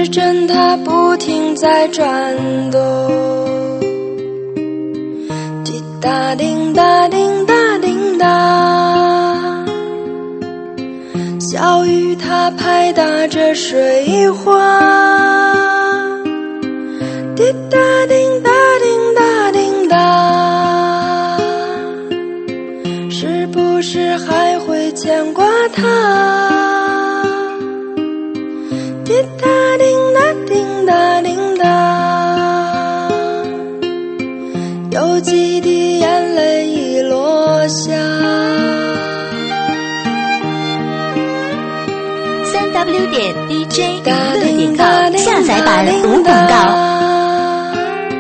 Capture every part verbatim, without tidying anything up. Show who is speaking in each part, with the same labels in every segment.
Speaker 1: 针它不停在转动，滴答叮答叮答叮答，小雨它拍打着水花，滴答叮答叮答叮答，是不是还会牵挂它？滴答叮答叮答叮答，有几滴眼泪已落下。
Speaker 2: 三 w 点 d j 娱乐点 com 下载版无广告。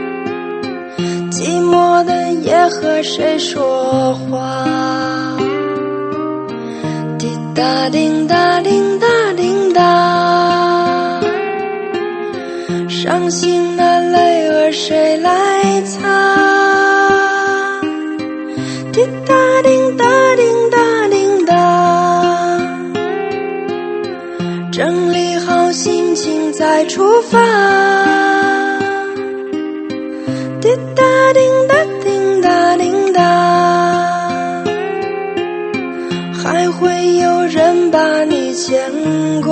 Speaker 1: 寂寞的夜和谁说话？滴答叮答叮答叮答，伤心的泪儿谁来擦？滴答叮答叮答叮答，整理好心情再出发。滴答叮答叮答叮答，还会有人把你牵挂。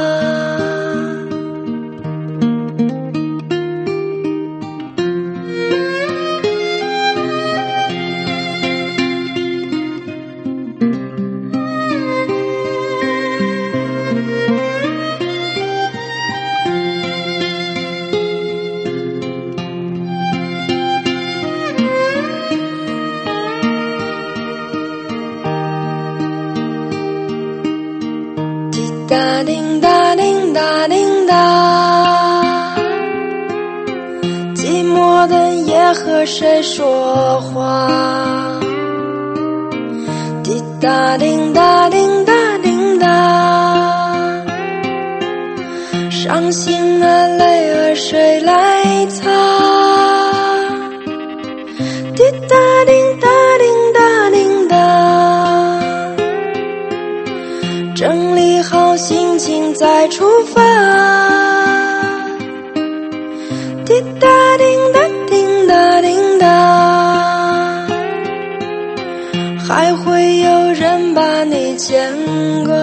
Speaker 1: 滴答叮答叮答叮答，寂寞的夜和谁说话？滴答叮答叮答叮答，伤心的泪儿谁来擦？滴答叮答叮答叮答，整理好心情再出发。滴答叮答叮答叮答，还会有人把你牵挂。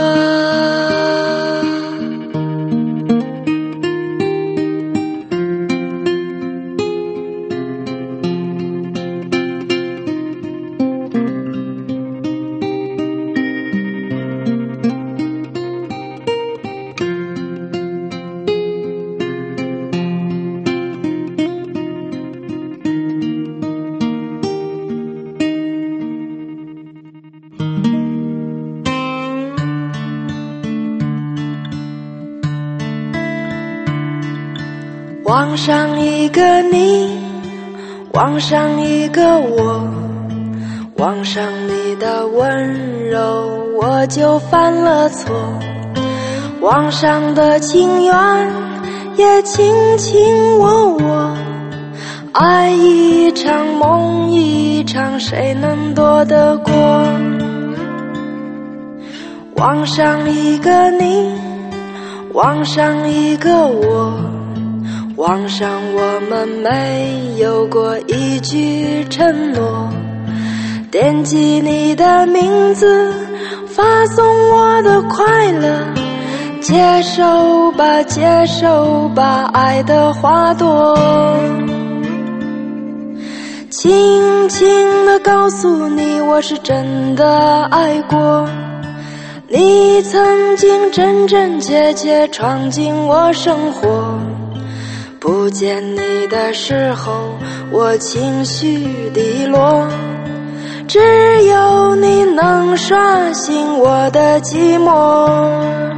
Speaker 1: 望上一个你，望上一个我，望上你的温柔，我就犯了错。望上的情缘也卿卿我我，爱一场梦一场，谁能躲得过？望上一个你，望上一个我，望上我们没有过一句承诺，惦记你的名字，发送我的快乐，接受吧接受吧爱的花朵，轻轻地告诉你我是真的爱过，你曾经真真切切闯进我生活，不见你的时候我情绪低落，只有你能刷新我的寂寞。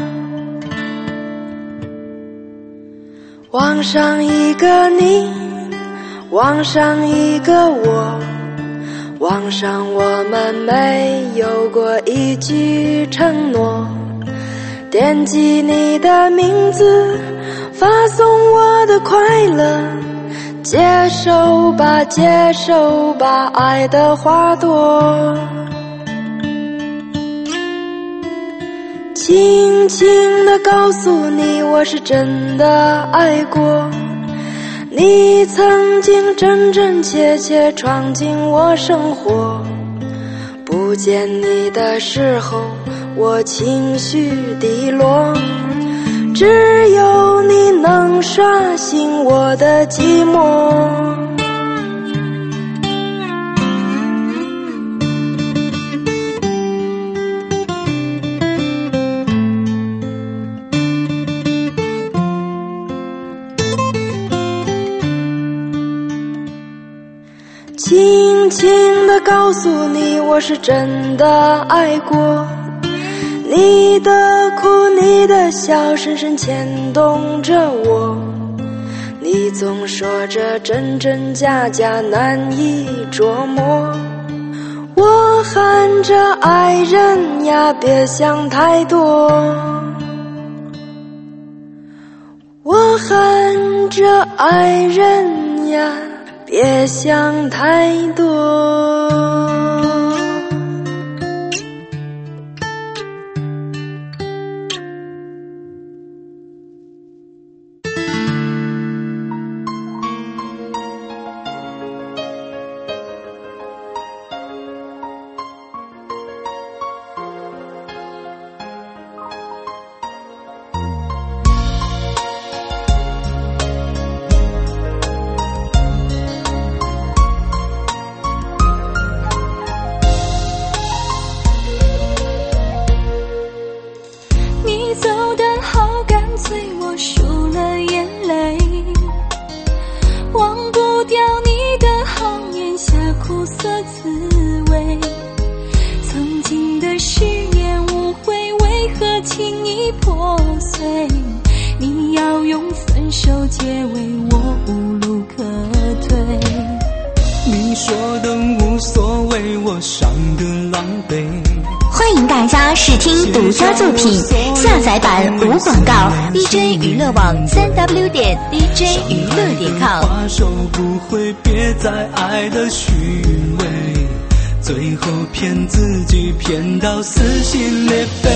Speaker 1: 望上一个你，望上一个我，望上我们没有过一句承诺，惦记你的名字，发送我的快乐，接受吧接受吧爱的花朵， 轻轻地告诉你，我是真的爱过你，曾经真真切切闯进我生活。不见你的时候，我情绪低落，只有你能刷新我的寂寞。轻轻地告诉你，我是真的爱过你的苦，你的笑深深牵动着我。你总说着真真假假难以捉摸，我喊着爱人呀别想太多，我喊着爱人呀别想太多。
Speaker 2: 欢迎大家试听独家作品，下载版无广告 D J 娱乐网三 W 点 D J 娱乐点 com。
Speaker 3: 花手不会别再爱的虚伪，最后骗自己骗到撕心裂肺。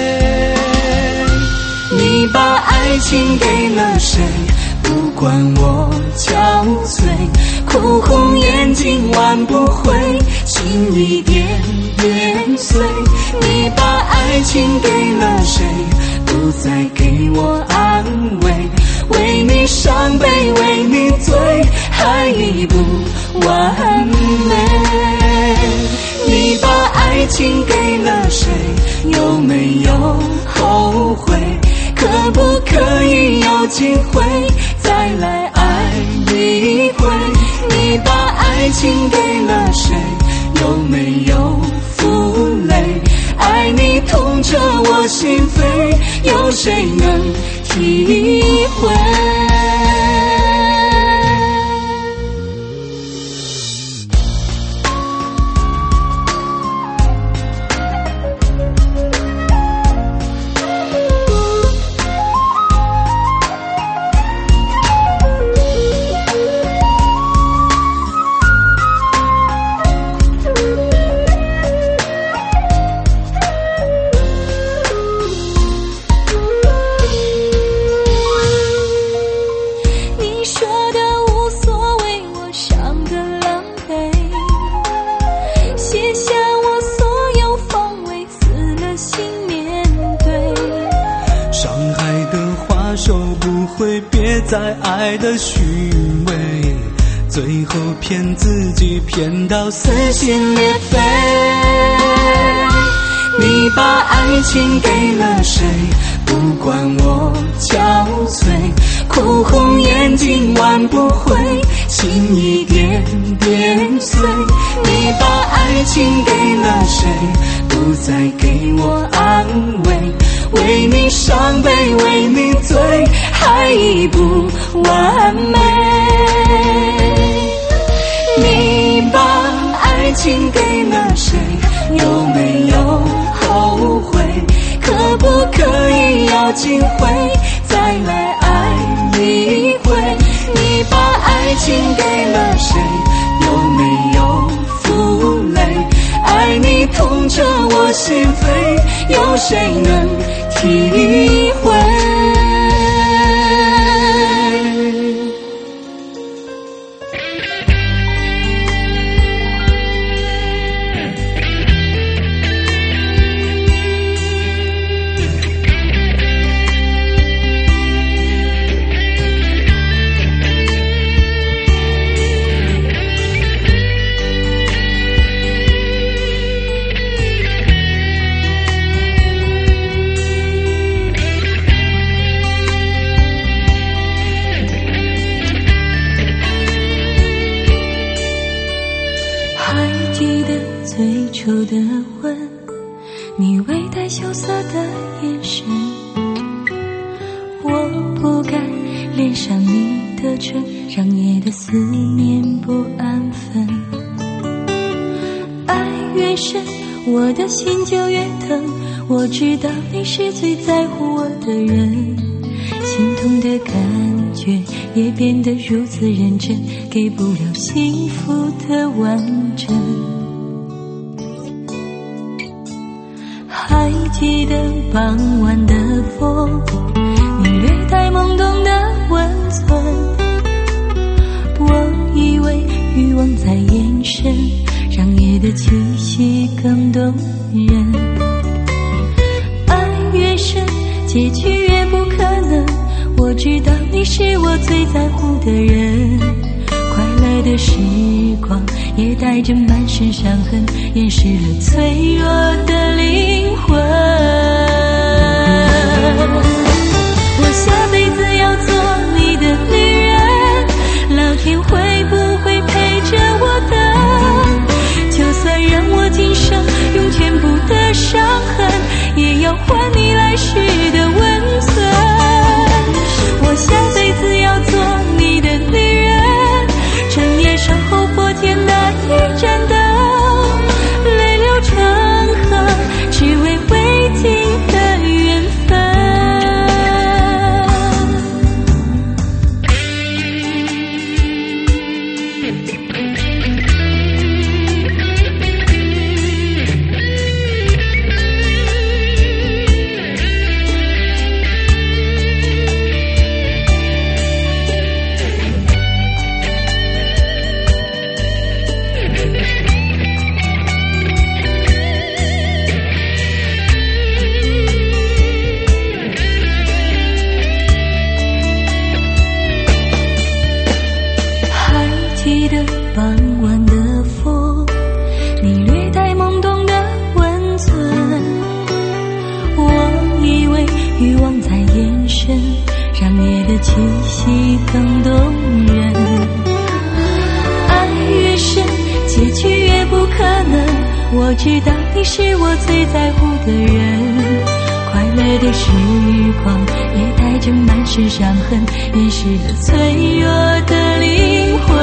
Speaker 3: 你把爱情给了谁，不管我憔悴，哭红眼睛挽不回，心一点点碎。你把爱情给了谁，不再给我安慰，为你伤悲为你醉，还已不完美。你把爱情给了谁，有没有后悔，可不可以有机会再来爱一回。你把爱情给了谁，有没有负累，爱你痛彻我心扉，有谁能体会。在爱的虚伪，最后骗自己骗到撕心裂肺。你把爱情给了谁，不管我憔悴，哭红眼睛挽不回，心一点点碎。你把爱情给了谁，不再给我安慰，为你伤悲为你醉，还已不完美。你把爱情给了谁，有没有后悔，可不可以有机会再来爱一回。你把爱情给了谁，有没有负累， 爱你痛彻我心扉，有谁能体会？
Speaker 4: 我的心就越疼，我知道你是最在乎我的人，心痛的感觉也变得如此认真，给不了幸福的完整。还记得傍晚的风，你略带懵懂的温存，我以为欲望在延伸，让夜的气息更动人。爱越深，结局越不可能，我知道你是我最在乎的人，快乐的时光也带着满身伤痕，掩饰了脆弱的灵魂。我下辈子要做你的女人，老天会不会陪着我等？就算让我今生用全部的伤痕，也要还你来世的温存。我下辈子要做你的女人，整夜守候佛前那一盏灯，泪流成河，只为未尽的缘分。气息更动人，爱越深，结局越不可能。我知道你是我最在乎的人，快乐的时光也带着满身伤痕，掩饰了脆弱的灵魂。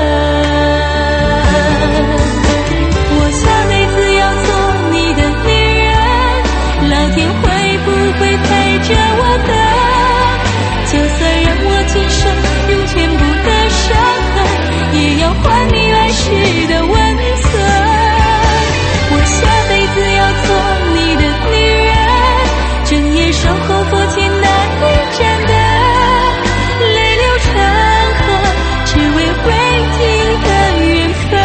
Speaker 4: 我下辈子要做你的女人，老天会不会陪着我等？就算让我今生用全部的伤痕，也要还你来世的温存。我下辈子要做你的女人，整夜守候佛前那一盏灯，泪流成河，只为未尽的缘分。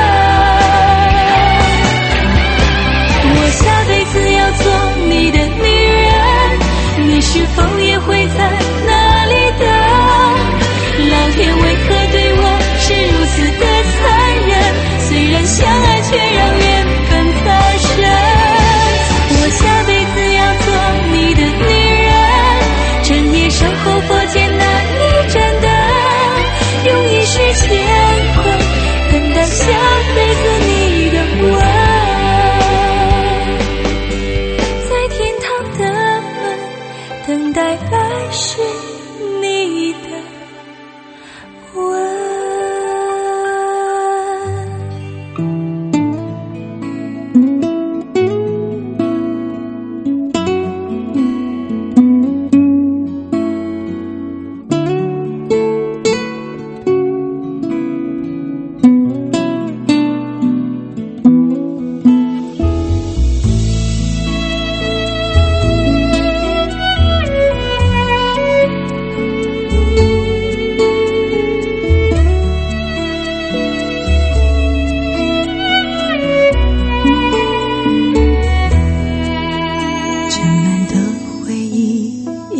Speaker 4: 我下辈子要做你的女人，你是否也会在哪里等？老天为何对我是如此的残忍？虽然相爱，却让缘分擦身。我下辈子要做你的女人，整夜守候佛前那一盏灯，用一世乾坤等待下辈子你的吻，在天堂的门等待来世你的吻。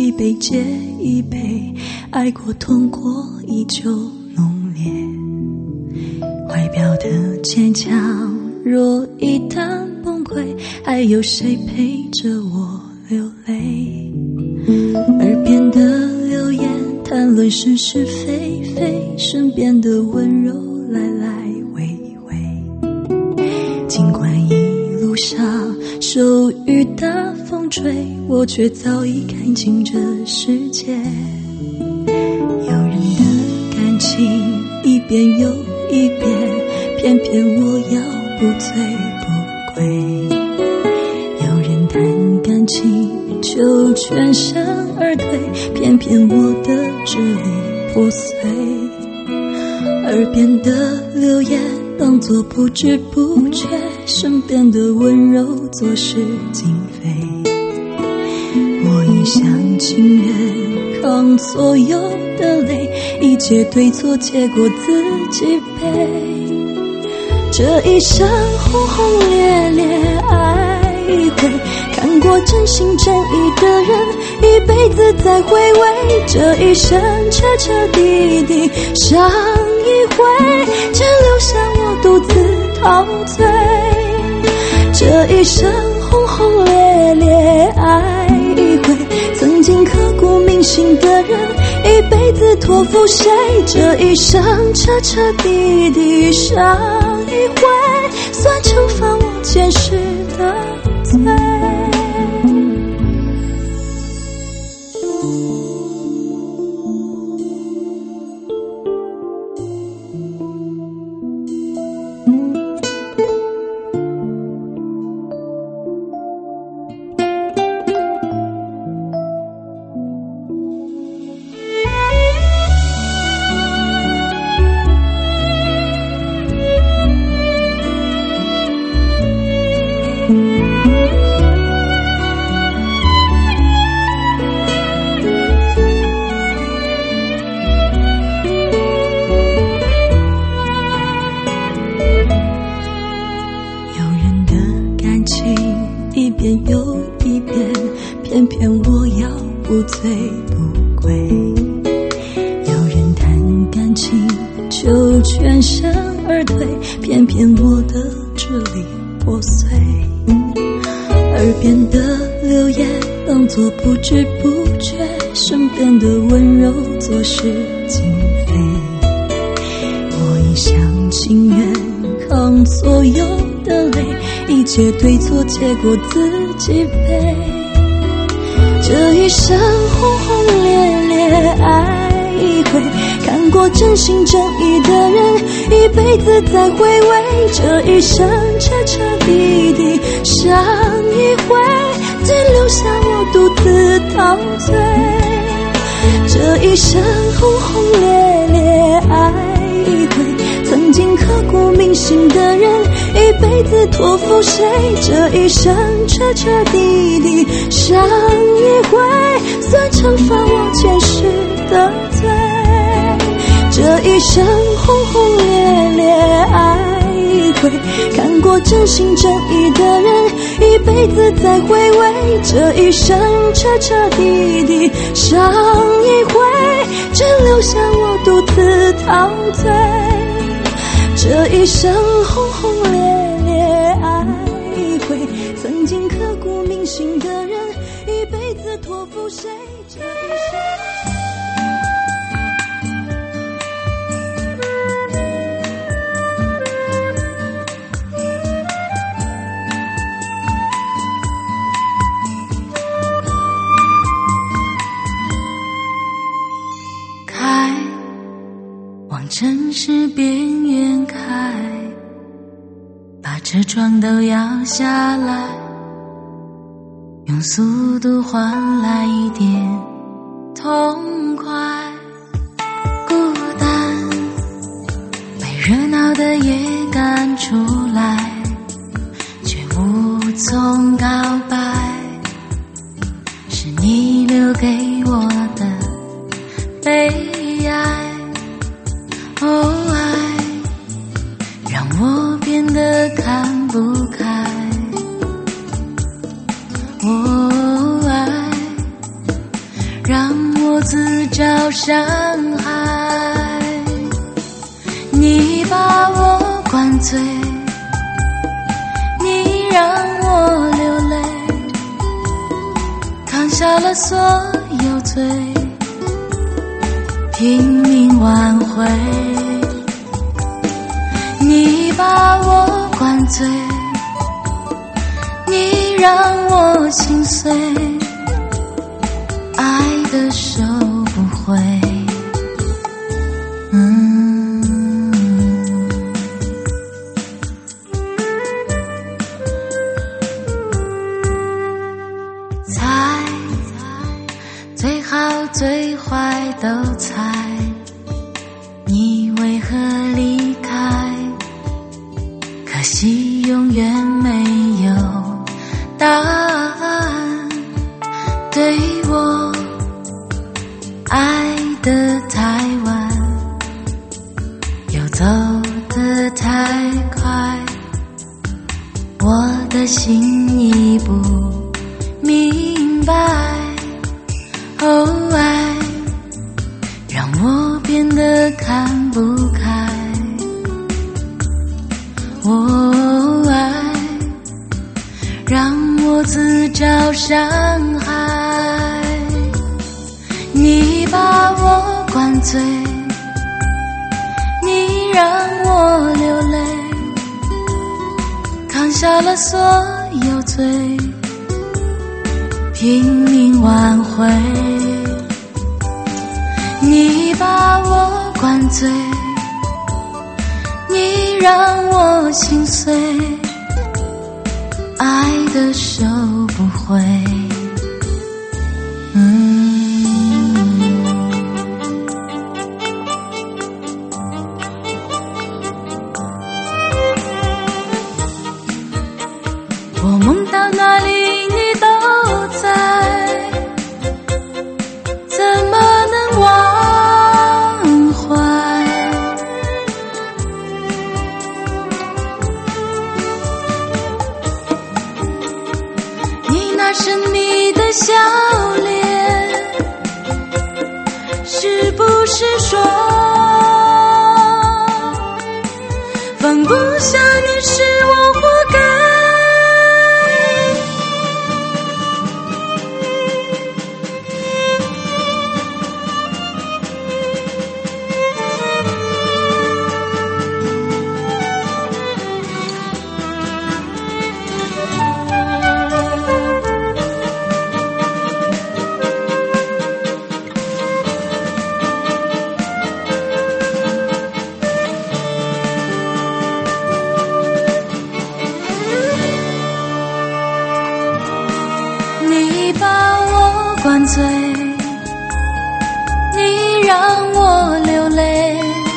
Speaker 3: 一杯接一杯，爱过痛过依旧浓烈。怀表的坚强若一旦崩溃，还有谁陪着我流泪？耳边的流言谈论是是非非，身边的温柔来来回回。尽管一路上受雨大风吹，我却早已看清这世界。有人的感情一遍又一遍，偏偏我要不醉不归。有人谈感情就全身而退，偏偏我的支离破碎。耳边的流言当作不知不觉，身边的温柔做事尽废。我一厢情愿扛所有的泪，一切对错结果自己背。这一生轰轰烈烈爱一回，看过真心真意的人一辈子再回味。这一生彻彻底底伤一回，只留下我独自陶醉。这一生轰轰烈烈爱一回，曾经刻骨铭心的人一辈子托付谁？这一生彻彻底底伤一回，算惩罚我前世的罪。不知不觉，身边的温柔做事尽废。我一厢情愿扛所有的泪，一切对错结果自己背。这一生轰轰烈烈爱一回，看过真心真意的人一辈子再回味。这一生彻彻底底伤一回，只留下我独自陶醉。这一生轰轰烈烈爱一回，曾经刻骨铭心的人一辈子托付谁？这一生彻彻底底伤一回，算惩罚我前世的罪。这一生轰轰烈烈爱一回，看过真心真意的人一辈子再回味。这一生彻彻底底伤一回，只留下我独自陶醉。这一生轰轰烈烈爱一回，曾经刻骨铭心的人一辈子托付谁？这一生
Speaker 4: 城市边缘开，把车窗都摇下来，用速度换来一点痛快。孤单被热闹的夜赶出来，却无从告白，是你留给我的悲哀。哦，爱让我变得看不开。哦，爱让我自找伤害。你把我灌醉，你让我流泪，扛下了所有罪，拼命挽回。你把我灌醉，你让我心碎，爱的收不回。嗯，猜，最好最坏都猜，你为何离开？可惜永远没有答案，对我爱的太晚，又走得太快，我的心已不明白。哦，爱让我变得看不开，哦，爱让我自找伤害。你把我灌醉，你让我流泪，扛下了所有罪，拼命挽回。你把我灌醉，你让我心碎，爱的收不回。嗯，我梦到哪里你都在，怎么能忘怀？你那神秘的笑脸，是不是说放不下你是我活该？你把我灌醉，你让我流泪，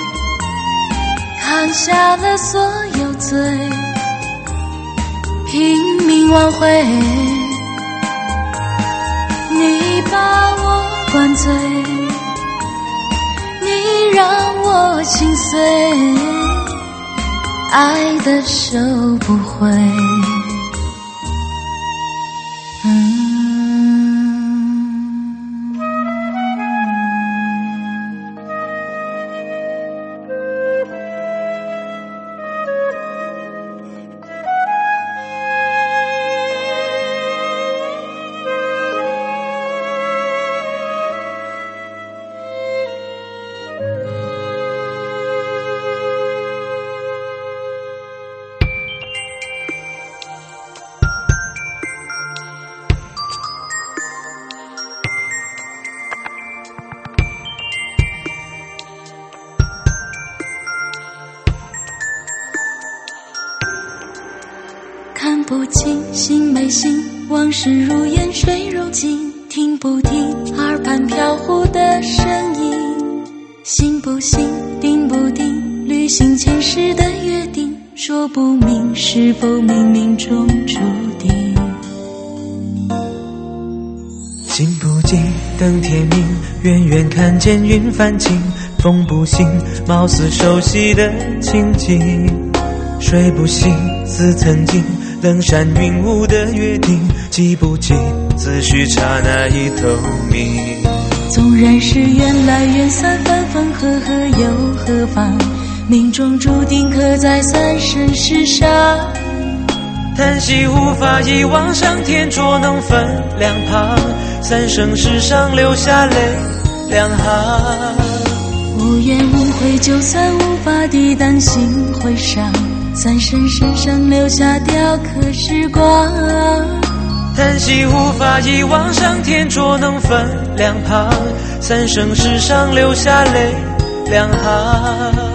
Speaker 4: 扛下了所有罪，拼命挽回。你把我灌醉，你让我心碎，爱的收不回。看不清，心没醒，往事如烟水如镜，听不听耳畔飘忽的声音，信不信，定不定，履行前世的约定，说不明是否冥冥中注定。
Speaker 5: 信不进，等天明，远远看见云泛青，风不醒，貌似熟悉的情景，睡不醒，似曾经冷山云雾的约定，记不记自须差那一头明。
Speaker 4: 纵然是缘来缘散，分分合合又何妨？命中注定刻在三生石上。
Speaker 5: 叹息无法遗忘，上天捉弄分两旁，三生石上留下泪两行。
Speaker 4: 无怨无悔，就算无法抵挡心会伤，三生石上留下雕刻时光。
Speaker 5: 叹息无法遗忘，上天捉弄分两旁，三生石上留下泪两行。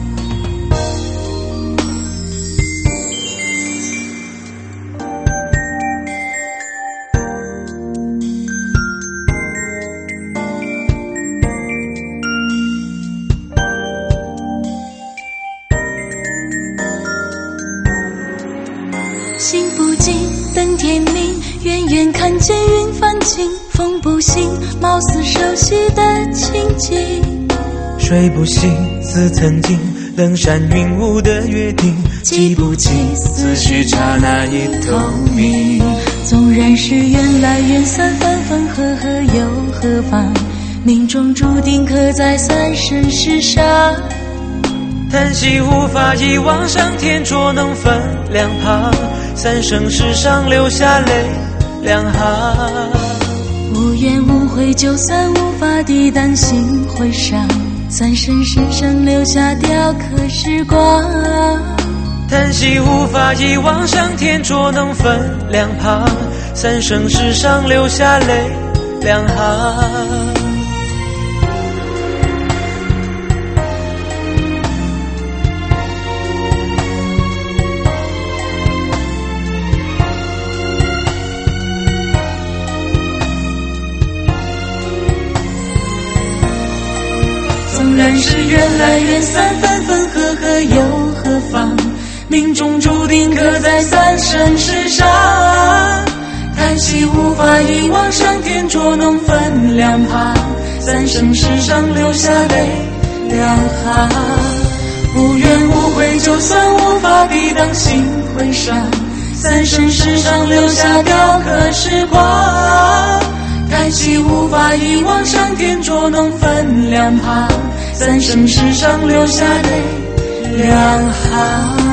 Speaker 4: 心不静，等天明，远远看见云泛青，风不醒，貌似熟悉的情景。
Speaker 5: 水不醒，似曾经，冷山云雾的约定，记不记思绪差那一头明。
Speaker 4: 纵然是缘来缘散，分分合合又何妨？命中注定刻在三生石上。
Speaker 5: 叹息无法遗忘，上天捉弄分两旁，三生石上留下泪两行。
Speaker 4: 无怨无悔，就算无法抵挡心会伤，三生石上留下雕刻时光。
Speaker 5: 叹息无法遗忘，上天捉弄分两旁，三生石上留下泪两行。
Speaker 4: 纵然是缘来缘散，分分合合又何妨？命中注定刻在三生石上。叹息无法遗忘，上天捉弄分两旁，三生石上留下泪两行。无怨无悔，就算无法抵挡心会伤，三生石上留下雕刻时光。叹息无法遗忘，上天捉弄分两旁，三生石上留下泪两行。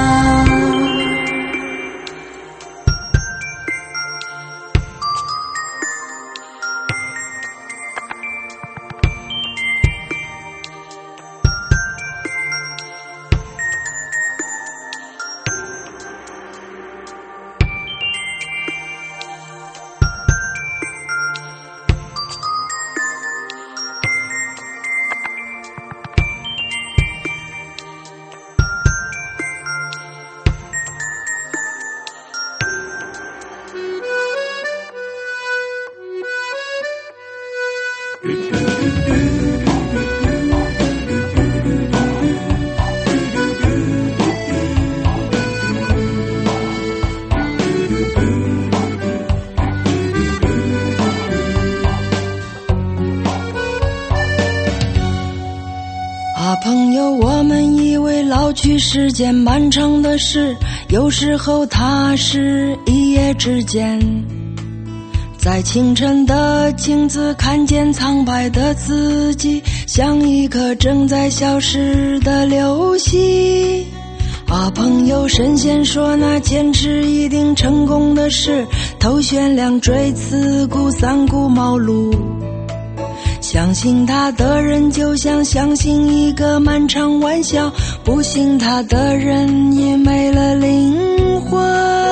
Speaker 1: 啊，朋友，我们以为老去是件漫长的事，有时候它是一夜之间。在清晨的镜子看见苍白的自己，像一颗正在消失的流星。啊，朋友，神仙说那坚持一定成功的事，头悬梁锥刺股三顾茅庐。相信他的人就像相信一个漫长玩笑，不信他的人已没了灵魂。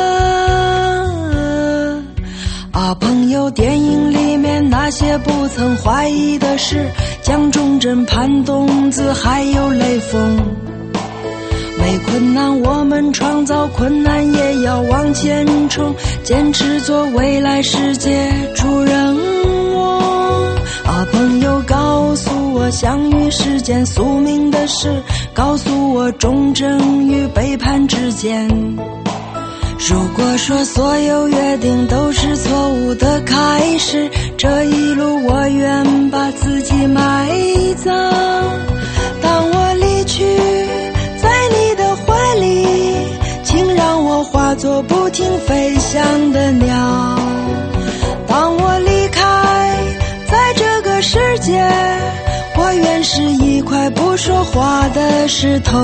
Speaker 1: 啊，朋友，电影里面那些不曾怀疑的事，蒋中正、潘冬子还有雷锋。没困难我们创造困难，也要往前冲，坚持做未来世界主人翁。啊，朋友，告诉我相遇是件宿命的事，告诉我忠贞与背叛之间。如果说所有约定都是错误的开始，这一路我愿把自己埋葬。当我离去在你的怀里，请让我化作不停飞翔的鸟。当我离开在这个世界，我愿是一块不说话的石头。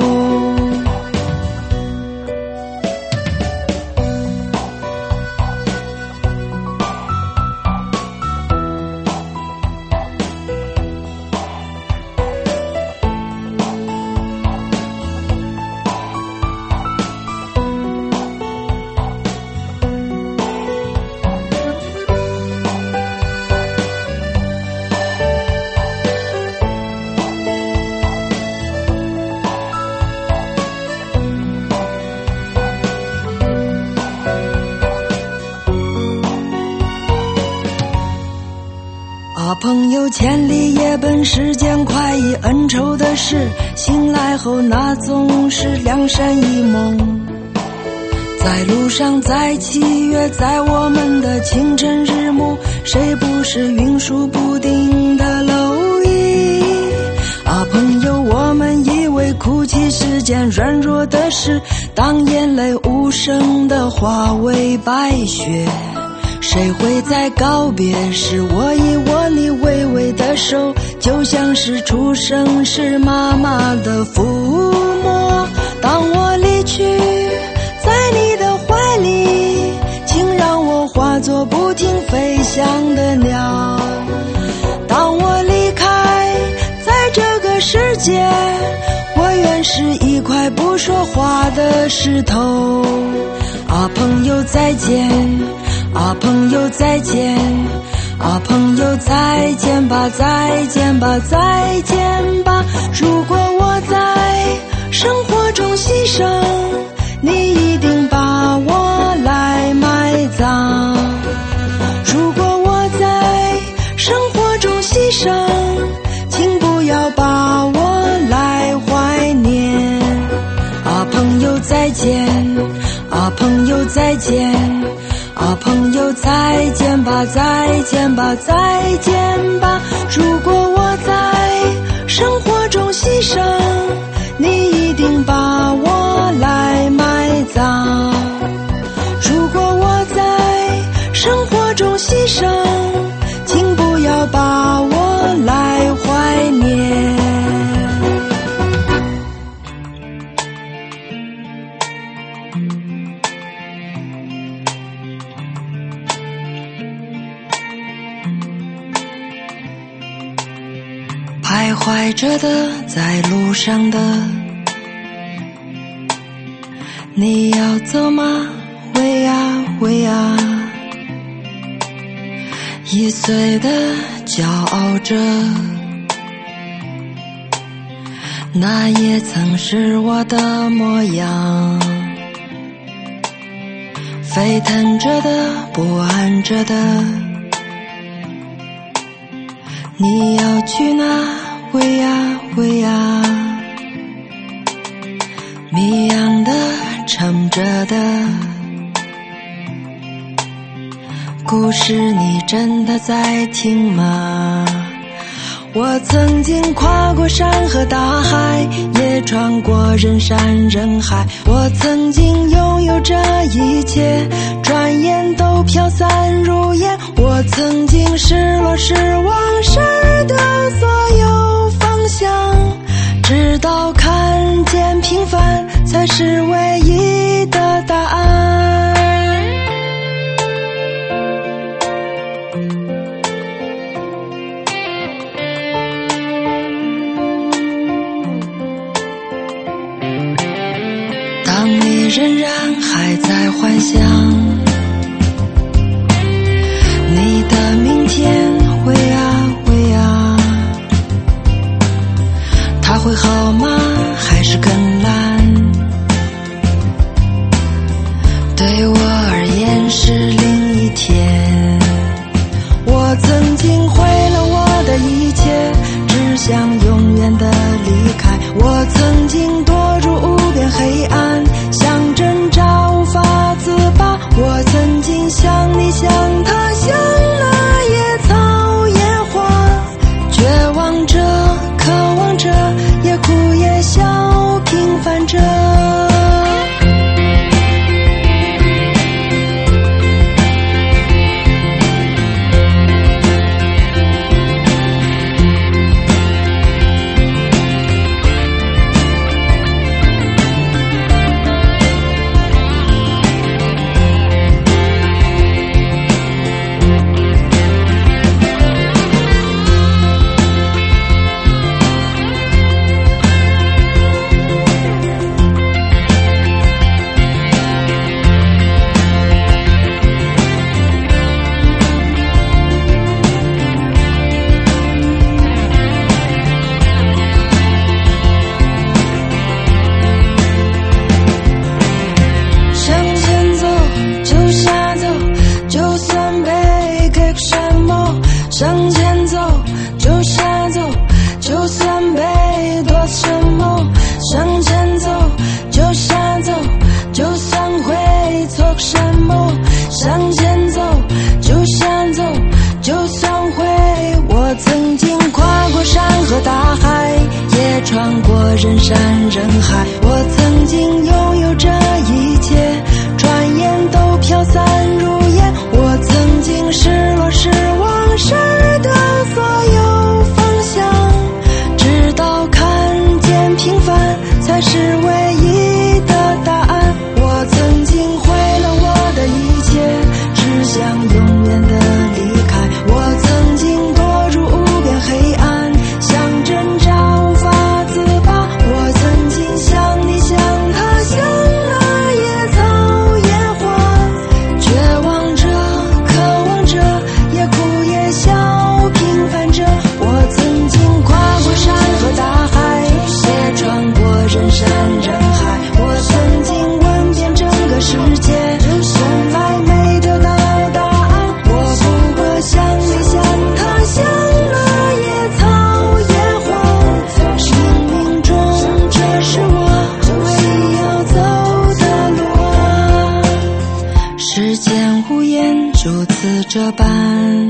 Speaker 1: 啊，朋友，千里夜奔，时间快意恩仇的事，醒来后那总是两闪一梦。在路上，在七月，在我们的清晨日暮，谁不是云数不定的蝼蚁？啊，朋友，我们以为哭泣是件软弱的事，当眼泪无声地化为白雪，谁会在告别时握一握你微微的手，就像是出生时妈妈的抚摸。当我离去在你的怀里，请让我化作不停飞翔的鸟。当我离开在这个世界，我愿是一块不说话的石头。啊，朋友再见，啊，朋友再见，啊，朋友再见吧，再见吧，再见吧。如果我在生活中牺牲，你一定把我来埋葬。如果我在生活中牺牲，请不要把我来怀念。啊，朋友再见，啊，朋友再见，啊，朋友再见吧，再见吧，再见吧。如果我在生活中牺牲，你一定把我来埋葬。如果我在生活中牺牲，请不要把我来怀念。徘徊着的，在路上的，你要走吗？喂啊喂啊，一岁的骄傲着，那也曾是我的模样。沸腾着的，不安着的，你要去哪？喂呀喂呀，迷样的，撑着的，故事你真的在听吗？我曾经跨过山和大海，也穿过人山人海。我曾经拥有这一切，转眼都飘散如烟。我曾经失落失望失的所有方向，直到看见平凡才是唯一的答案。当你仍然还在幻想你的明天，会啊会啊，它会好吗？还是更烂？对我而言是另一天。我曾经毁了我的一切，只想永远的离开。我曾经躲入无边黑暗，想挣扎无法自拔。我曾经像你像他，像那野草野花，绝望着渴望着，也哭也笑，平凡着。 就下走，就算被多深梦，向前走，就下走，就算会错什么，向前走，就下走，就算会。我曾经跨过山和大海，也穿过人山人海，我曾经拥有这一切，转眼都飘散如烟。我曾经失落失望失的所有方向，直到看见平凡才是唯一的答案。我曾经毁了我的一切，只想永远的离开。我曾经堕入无边黑暗，想挣扎无法自拔。我曾经像你像他像了野草野花，绝望着渴望着也哭也笑平凡着。我曾经跨过山和大海，也穿过人山人海，我曾经问遍整个世界，从来没得到答案。我不过像你像他像了野草野花，生命中这是我唯一要走的路啊。时间无言，如此这般，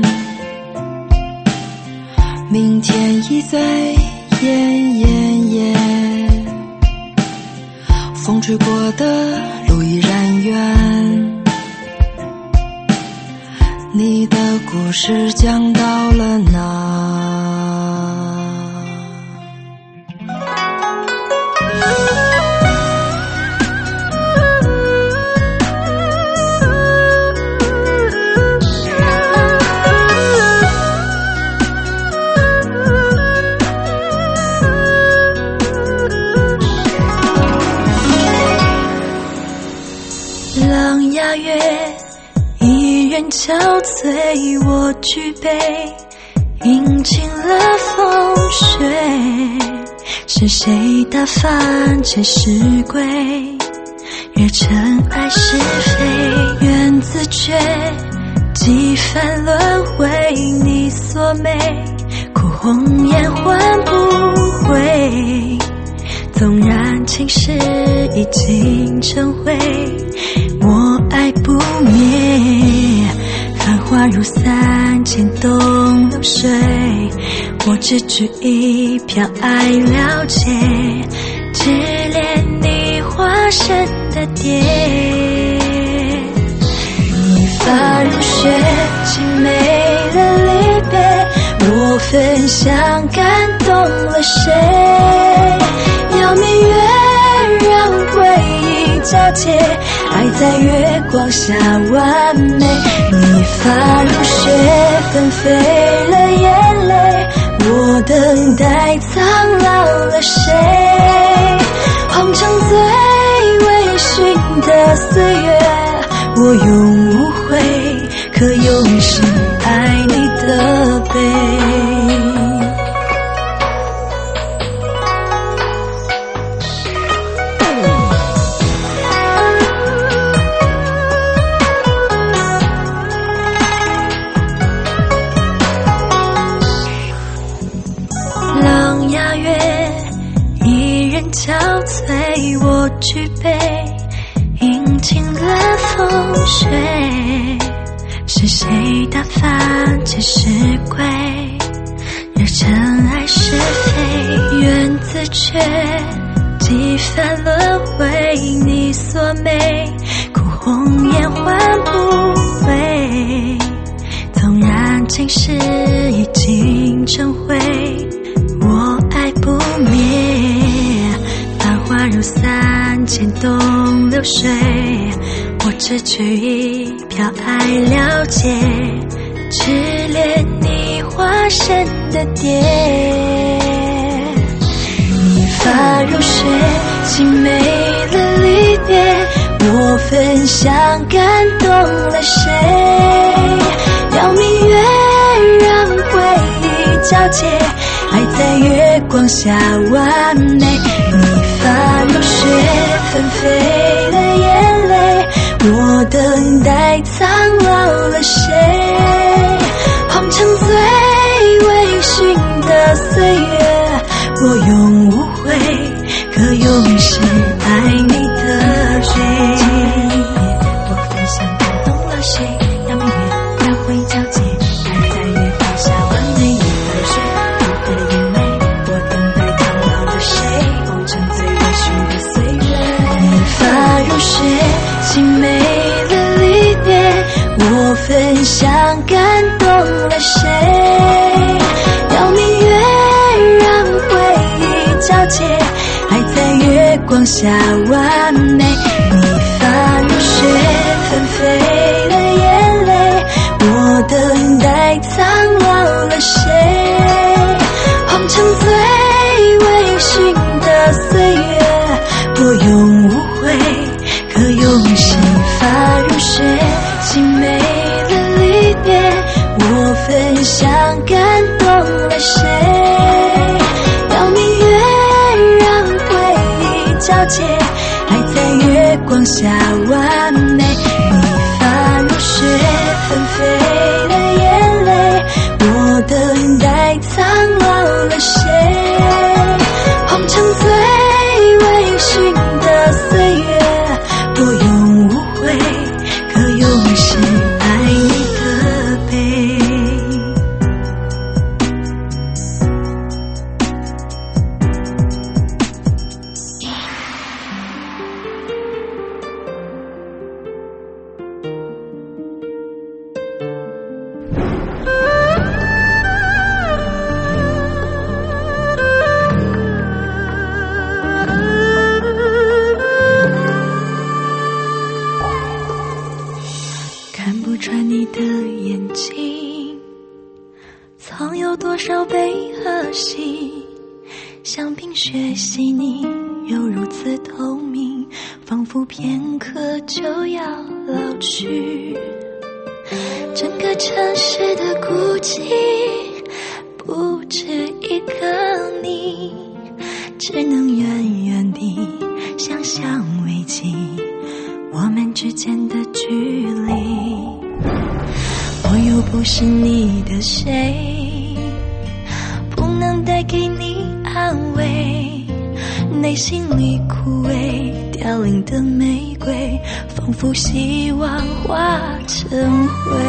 Speaker 1: 明天已随烟烟烟，风吹过的路依然远。你的故事讲到了哪？
Speaker 4: 狼牙月，一人憔悴，我举杯，饮尽了风水。是谁打翻这世规？越尘埃是非，缘自觉，几番轮回，你所美，哭红颜换不回。纵然情史已经成灰，我爱不灭。繁华如散，牵动流水，我只取一瓢爱了解，只恋你化身的蝶。你发如雪，凄美的离别，我分享感动了谁？要明月让回忆交接，爱在月光下完美。你发如雪，纷飞了眼泪，我等待苍老了谁？红尘最微醺的岁月，我永无悔，可永是爱你的悲。憔悴，我举杯，饮尽了风水。是谁打翻这世规？惹尘埃是非，缘自觉，几番轮回，你所美，哭红颜换不回。纵然情史已经成灰，我爱不灭。花如散，牵动流水，我只取一瓢爱了解，只恋你化身的蝶。你发如雪，凄美的离别，我分享感动了谁？要明月让回忆交接，爱在月光下完美。你发如雪，纷飞的眼泪，我等待苍老了谁？红尘最微醺
Speaker 3: 我永无悔，可永是爱你的罪。我分享感动了谁？要明月要会皎洁，爱在月光下完美你的雪，我的眼泪，我等待苍老的谁？红尘最微醺的岁月，你发如雪，凄美的离别，我分享感动了谁？要明月让回忆皎洁，爱在月光下完美。你发如雪，纷飞的眼泪，我等待苍老了谁？红尘最微醺的岁月，我永无悔，可永是发如雪，凄美的离别，我分享感动了谁？要明月让回忆皎洁，爱在月光下完美。你发如雪，纷飞的眼泪，我等待苍老了谁？红尘最微醺的岁月，我永无悔，可永是爱你的悲。看不穿你的眼睛，藏有多少悲和喜，像冰雪细腻又如此透明，仿佛片刻就要老去。整个城市的孤寂，不止一个你，只能远远地想象危机我们之间的距离。我又不是你的谁，不能带给你安慰，内心里枯萎凋零的玫瑰，仿佛希望化成灰。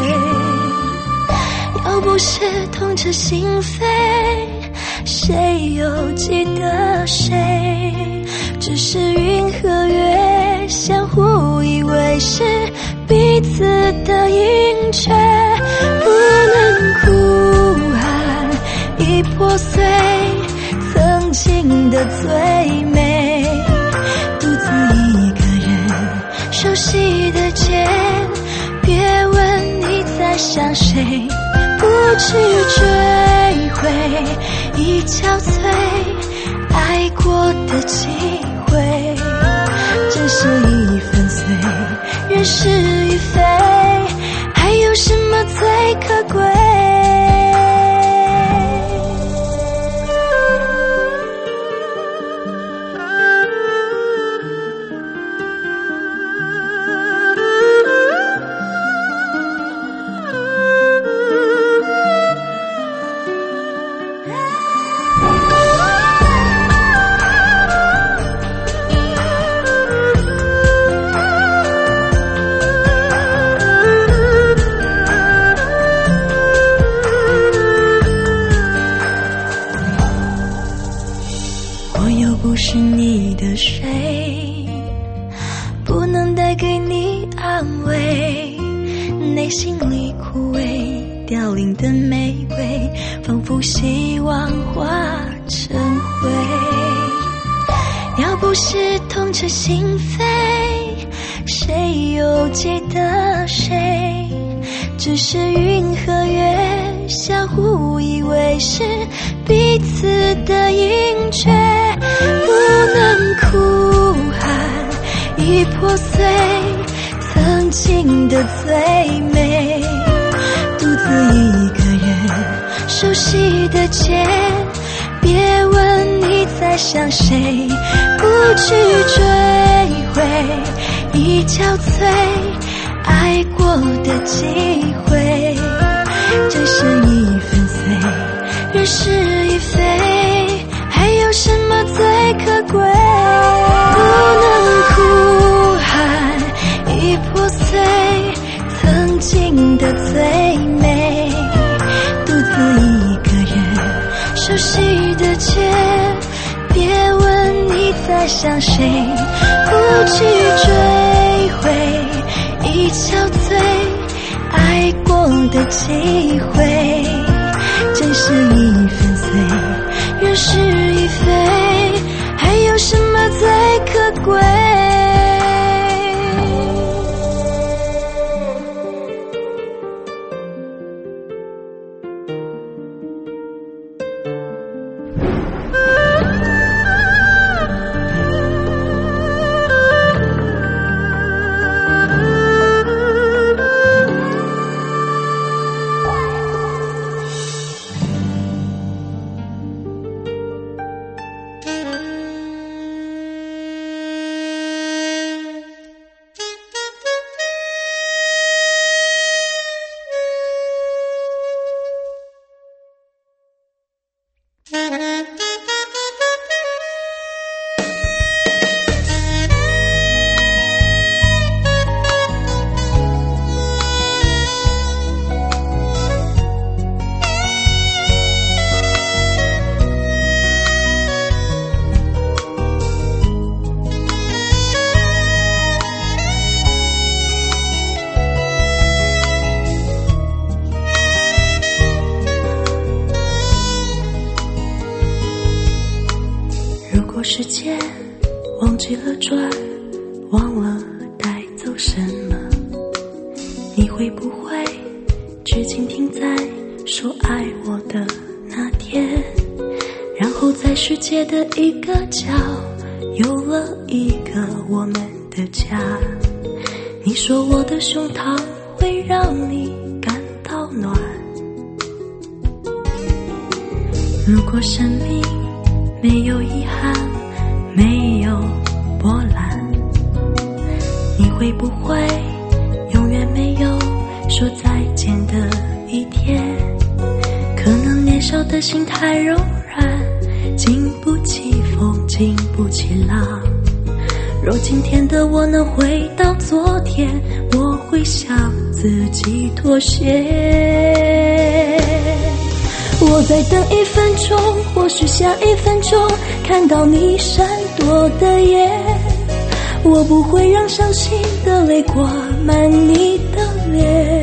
Speaker 3: 要不是痛彻心扉，谁又记得谁？只是云和月相互依偎，是彼此的映衬，不能哭喊已破碎曾经的最美，独自一个人熟悉的街，别问你在想谁，不去追回已憔悴爱过的机会，只是一粉碎人是与非，还有什么最可贵？是你的谁，不能带给你安慰，内心里枯萎凋零的玫瑰，仿佛希望化成灰。要不是痛彻心扉，谁又记得谁？只是云和月相互依偎，是彼此的映衬，不能哭喊已破碎曾经的最美，独自一个人熟悉的街，别问你在想谁，不去追回已憔悴爱过的机会，这是一粉碎人是与非，还有
Speaker 1: 的最美，独自一个人熟悉的街，别问你在想谁，不去追回一憔悴爱过的机会，真是一分碎，人是已非，还有什么最可贵？时间忘记了转，忘了带走什么，你会不会只倾听在说爱我的那天，然后在世界的一个角有了一个我们的家，你说我的胸膛会让你感到暖，如果生命没有遗憾，没有波澜，你会不会永远没有说再见的一天？可能年少的心太柔软，经不起风，经不起浪。若今天的我能回到昨天，我会向自己妥协。我在等一分钟，或许下一分钟看到你闪躲的眼，我不会让伤心的泪挂满你的脸。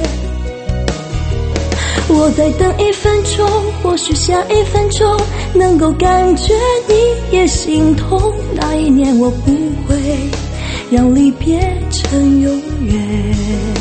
Speaker 1: 我在等一分钟，或许下一分钟能够感觉你也心痛，那一年我不会让离别成永远。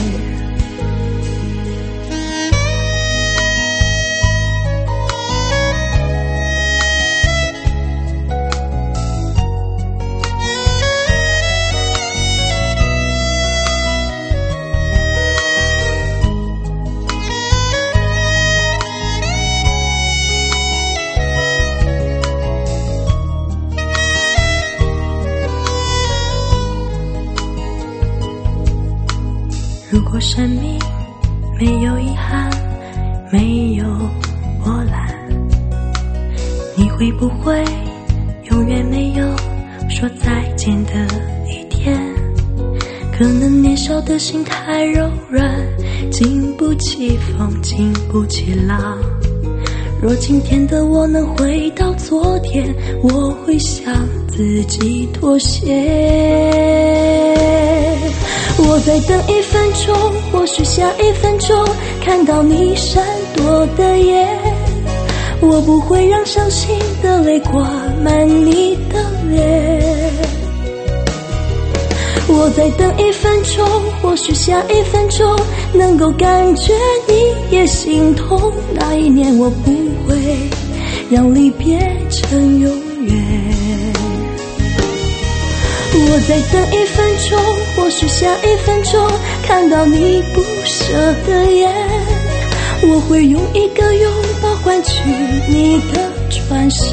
Speaker 1: 如果生命没有遗憾，没有波澜，你会不会永远没有说再见的一天？可能年少的心太柔软，经不起风，经不起浪。若今天的我能回到昨天，我会向自己妥协。我在等一分钟，或许下一分钟看到你闪躲的眼，我不会让伤心的泪挂满你的脸。我在等一分钟，或许下一分钟能够感觉你也心痛，那一年我不会让离别成永远。我在等一分钟，或许下一分钟看到你不舍的眼，我会用一个拥抱换取你的转身。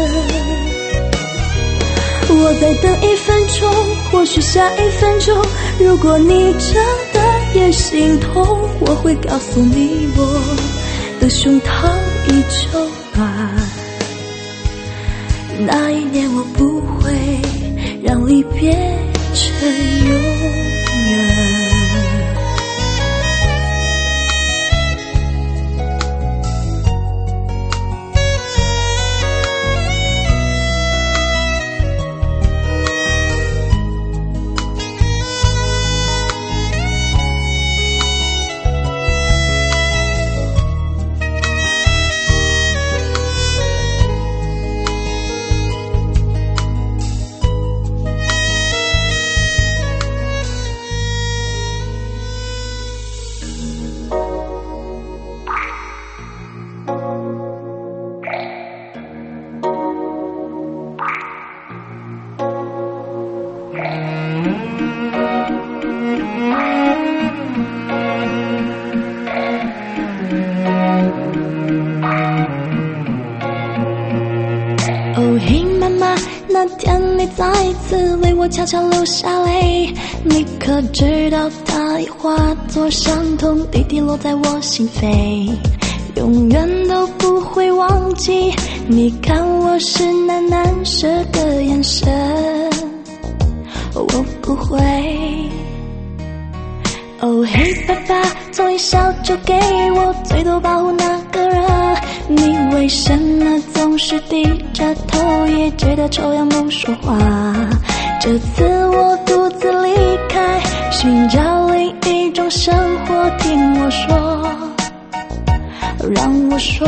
Speaker 1: 我在等一分钟，或许下一分钟，如果你真的也心痛，我会告诉你我的胸膛已周软，那一年我不会让离别成永远。
Speaker 4: 你再次为我悄悄流下泪，你可知道它已化作伤痛，滴滴落在我心扉，永远都不会忘记你看我是喃喃舍的眼神，我不会。哦嘿爸爸，从一笑就给我最多保护那个人，你为什么总是低着头，也觉得丑样不说话？这次我独自离开，寻找另一种生活，听我说，让我说，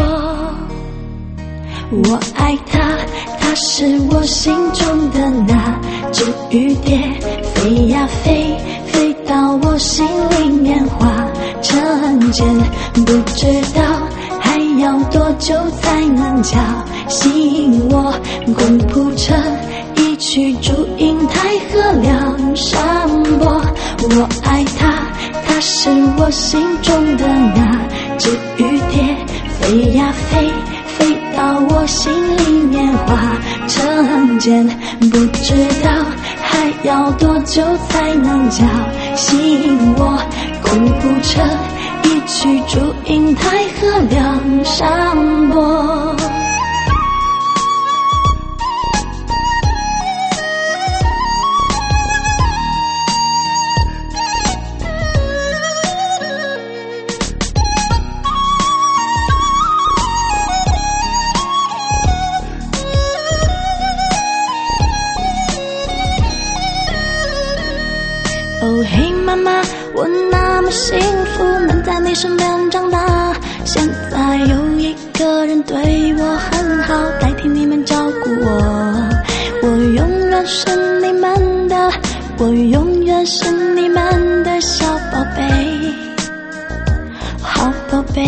Speaker 4: 我爱他，他是我心中的那只雨蝶，飞呀飞，飞到我心里面化成茧，不知道还要多久才能叫醒我，共谱成一曲祝英台河两山泊。我爱他，他是我心中的那只雨蝶，飞呀飞，飞到我心里面化成茧，不知道还要多久才能叫醒我，共谱成一曲祝英台河两山泊。哦嘿妈妈，我那么幸福能在你身边长大，现在有一个人对我很好，代替你们照顾我，我永远是你们的，我永远是你们的小宝贝，好宝贝。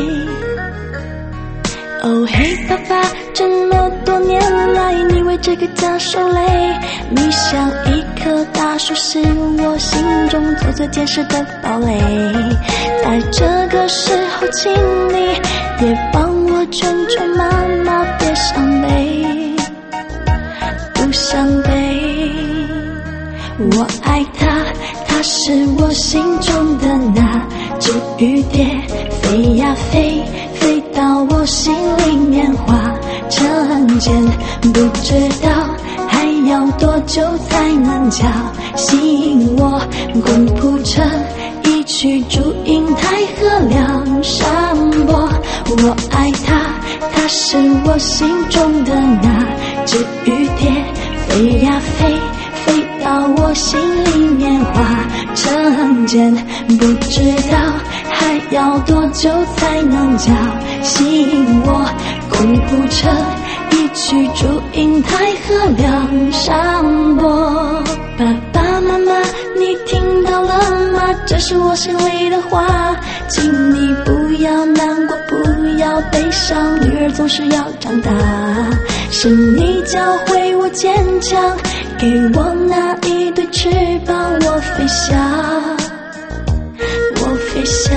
Speaker 4: 哦嘿爸爸，这么多年来你为这个家受累，你像一棵大树，是我心中做最坚实的堡垒，在这个时候请你也帮我劝劝妈妈别伤悲，不伤悲。我爱他，他是我心中的那只雨蝶，飞呀飞，飞到我心里面化成茧，不知道还要多久才能叫醒我，共谱成一曲祝英台河两山泊。我爱他，他是我心中的那只雨蝶，飞呀飞，飞到我心里面化成茧，不知道还要多久才能叫醒我，共谱成一曲祝英台河两山泊。爸爸妈妈，你听到了吗？这是我心里的话，请你不要难过，不要悲伤，女儿总是要长大，是你教会我坚强，给我那一对翅膀，我飞翔，我飞翔。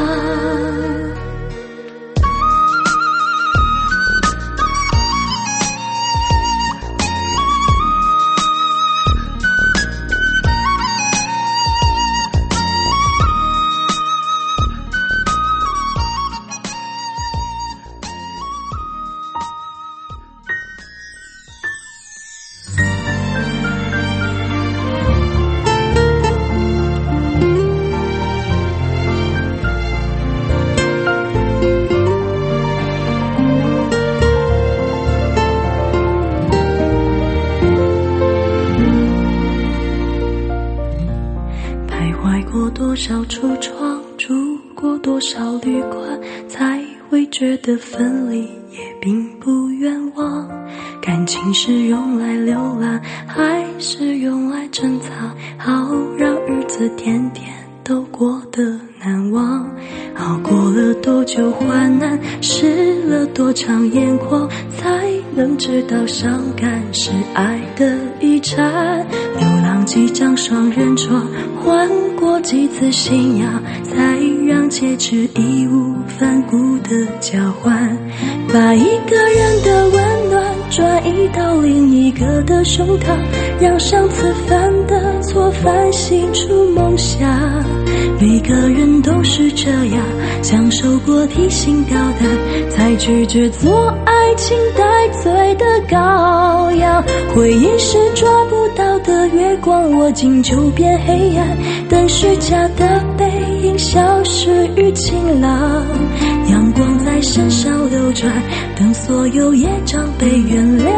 Speaker 3: 多少橱窗，住过多少旅馆，才会觉得分离也并不冤枉。感情是用来流浪，还是用来珍藏？好让日子天天都过得难忘。熬过了多久患难，湿了多场眼眶，才能知道伤感是爱的遗产。流浪几张双人床，换过几次信仰，才让戒指义无反顾的交换。把一个人的温暖
Speaker 4: 转移到另一个的胸膛，让上次犯的错反省出梦想。每个人都是这样，享受过提心吊胆，才拒绝做爱情带罪的羔羊。回忆是抓不到的月光，握紧就变黑暗，等虚假的背影消失于晴朗。阳光在身上流转，等所有业障被原谅。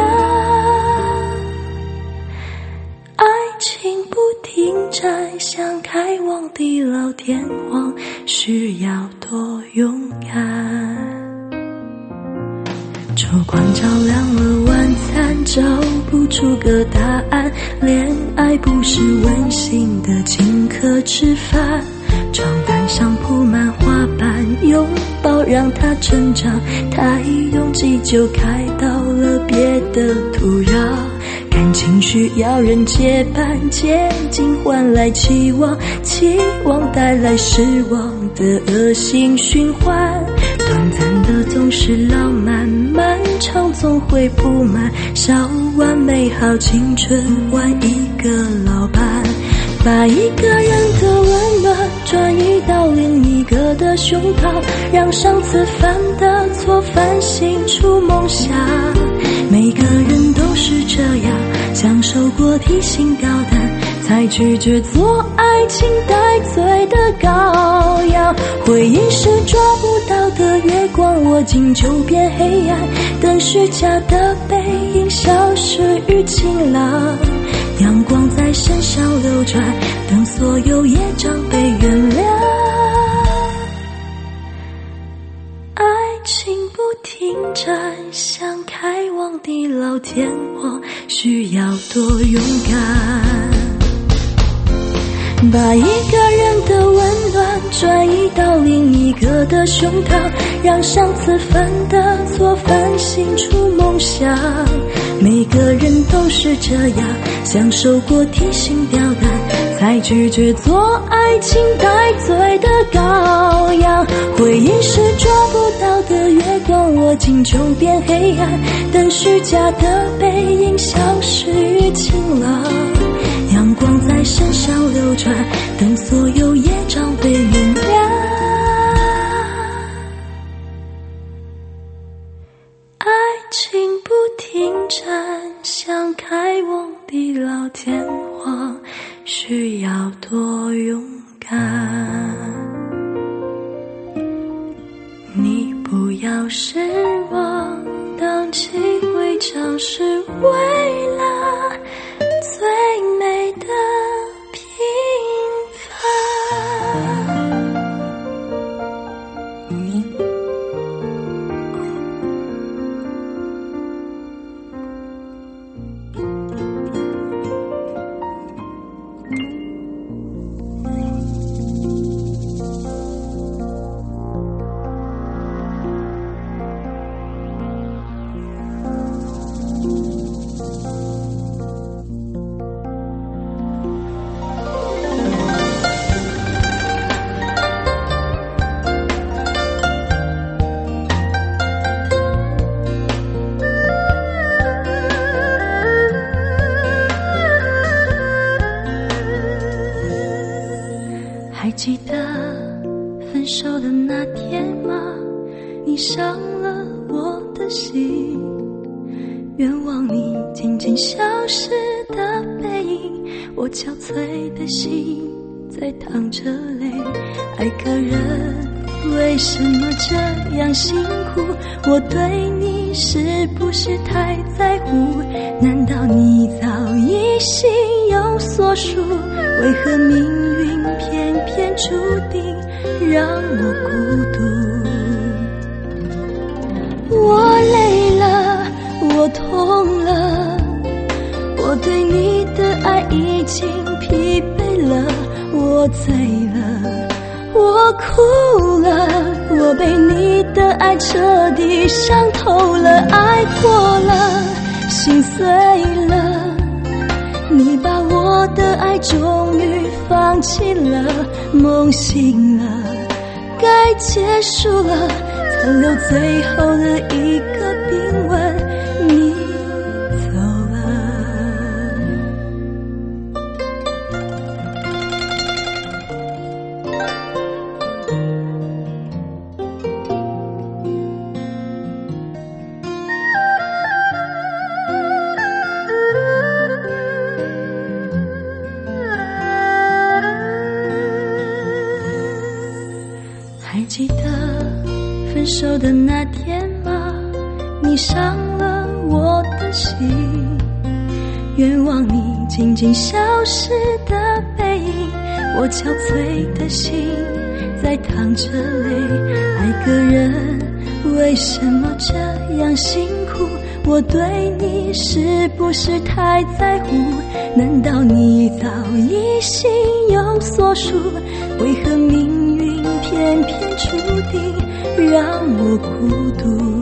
Speaker 4: 爱情不停站，想开往地老天荒，需要多勇敢。烛光照亮了晚餐，找不出个答案。恋爱不是温馨的请客吃饭，床单上铺满花瓣，拥抱让它成长，太拥挤就开到了别的土壤。感情需要人接班，接近换来期望，期望带来失望的恶性循环。短暂的总是浪漫，漫长总会不满，烧完美好青春换一个老伴。把一个人的温暖转移到另一个的胸膛，让上次犯的错反省出梦想。每个人都是这样，享受过提心吊胆，才拒绝做爱情带罪的羔羊。回忆是抓不到的月光，握紧就变黑暗，等虚假的背影消失于晴朗。阳光在身上流转，等所有业障被原谅。爱情不停站，想开往地老天荒，需要多勇敢。把一个人的温暖转移到另一个的胸膛，让上次犯的错反省出梦想。每个人都是这样，享受过提心吊胆，才拒绝做爱情带罪的羔羊。回忆是抓不到的月光，握紧就变黑暗，等虚假的背影消失于晴朗。阳光在身上流转，等所有业障被原谅。爱情不停站，想开往地老天荒，需要多勇敢。你不要失望，荡气回肠是为了最美的平凡。还记得分手的那天吗？你伤了我的心，愿望你渐渐消失的背影，我憔悴的心在淌着泪。爱个人为什么这样辛苦？我对你是不是太在乎？难道你早已心有所属？为何命运偏偏注定让我孤独？我累了，我痛了，我对你的爱已经疲惫了，我醉了，我哭了，我被你的爱彻底伤透了，爱过了，心碎了，你把我的爱终于放弃了，梦醒了，该结束了，残留最后的一个冰吻，你手的那天吗？你伤了我的心，愿望你静静消失的背影，我憔悴的心在淌着泪。爱个人为什么这样辛苦？我对你是不是太在乎？难道你早已心有所属？为何命运偏偏注定让我孤独？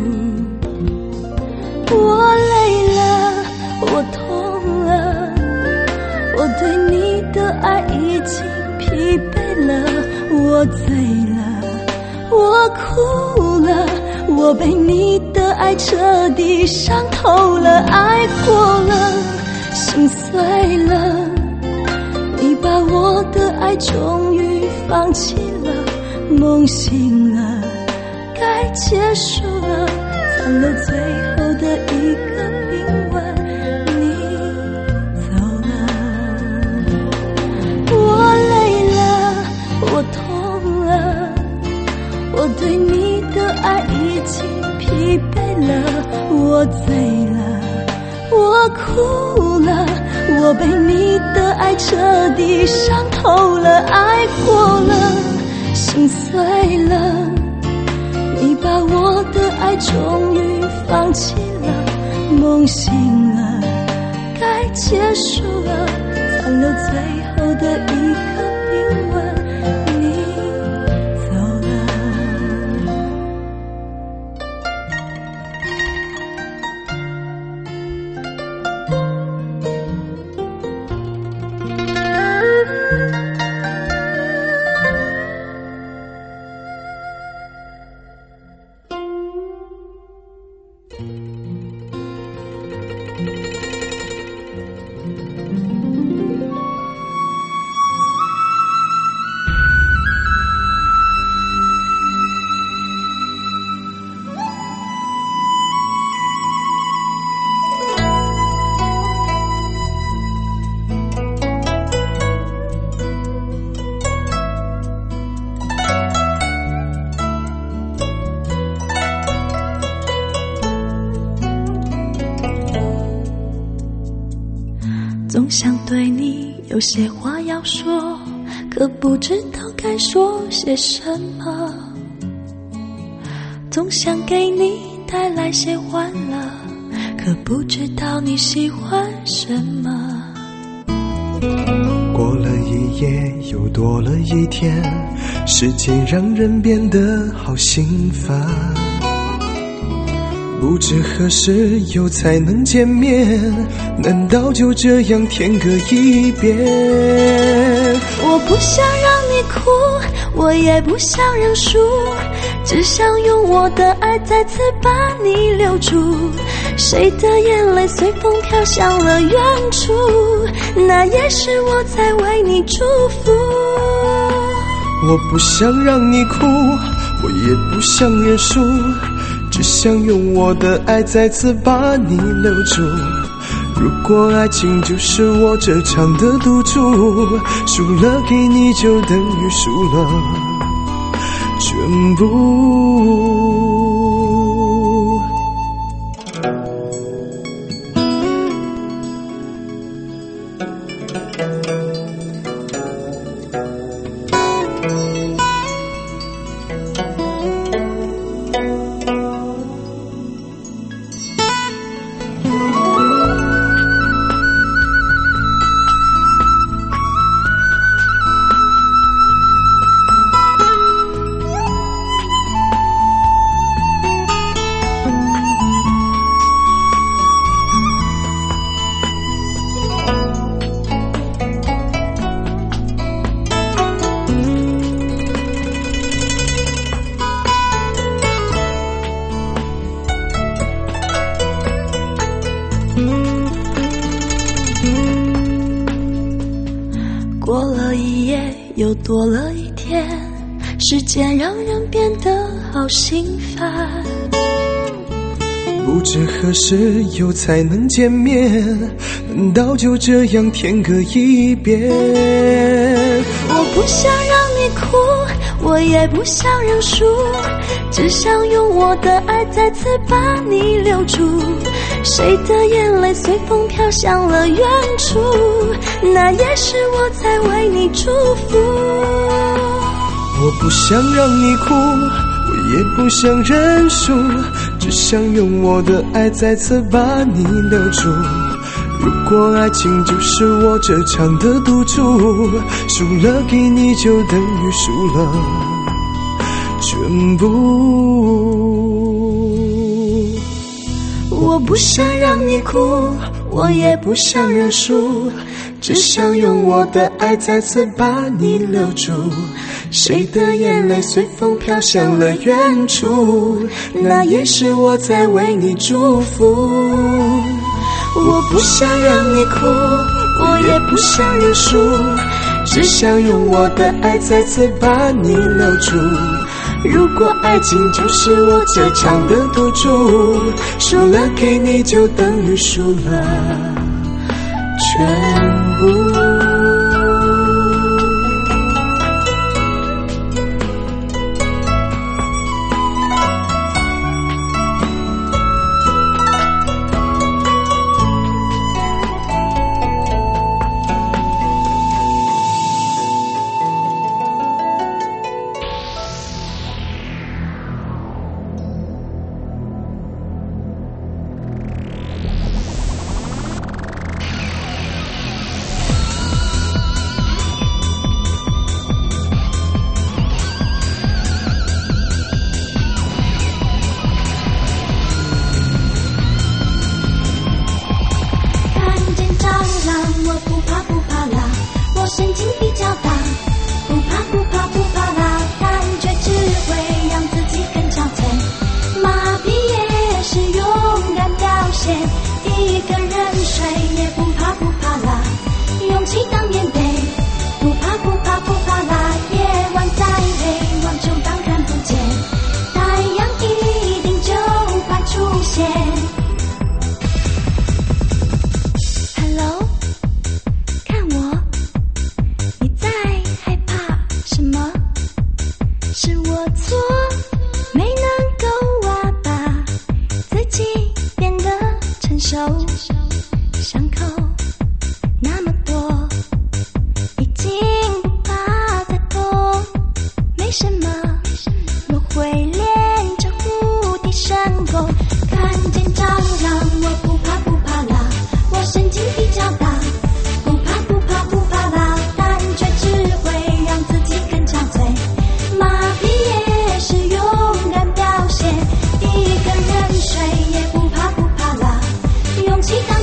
Speaker 4: 我累了，我痛了，我对你的爱已经疲惫了，我醉了，我哭了，我被你的爱彻底伤透了，爱过了，心碎了，你把我的爱终于放弃了，梦醒了，该结束了，残留最后的一个冰吻，你走了。我累了，我痛了，我对你的爱已经疲惫了，我醉了，我哭了，我被你的爱彻底伤透了，爱过了，心碎了，你把我的爱终于放弃了，梦醒了，该结束了，残留最后的一个冰吻，你走了。总想对你有些话要说，可不知道该说些什么。总想给你带来些欢乐，可不知道你喜欢什么。
Speaker 6: 过了一夜又多了一天，时间让人变得好心烦，不知何时又才能见面，难道就这样天各一边？
Speaker 4: 我不想让你哭，我也不想认输，只想用我的爱再次把你留住。谁的眼泪随风飘向了远处，那也是我在为你祝福。
Speaker 6: 我不想让你哭，我也不想认输，只想用我的爱再次把你留住。如果爱情就是我这场的赌注，输了给你就等于输了全部。
Speaker 4: 过了一夜又多了一天，时间让人变得好心烦，
Speaker 6: 不知何时又才能见面，难道就这样天各一边？
Speaker 4: 我不想让你哭，我也不想认输，
Speaker 1: 只想用我的爱再次把你留住。谁的眼泪随风飘向了远处，那也是我在为你祝福。
Speaker 6: 我不想让你哭，我也不想认输，只想用我的爱再次把你留住。如果爱情就是我这场的赌注，输了给你就等于输了全部。我不想让你哭，我也不想认输，只想用我的爱再次把你留住。谁的眼泪随风飘向了远处，那也是我在为你祝福。我不想让你哭，我也不想认输，只想用我的爱再次把你留住。如果爱情就是我这场的赌注，输了给你就等于输了全部。
Speaker 3: 勇气。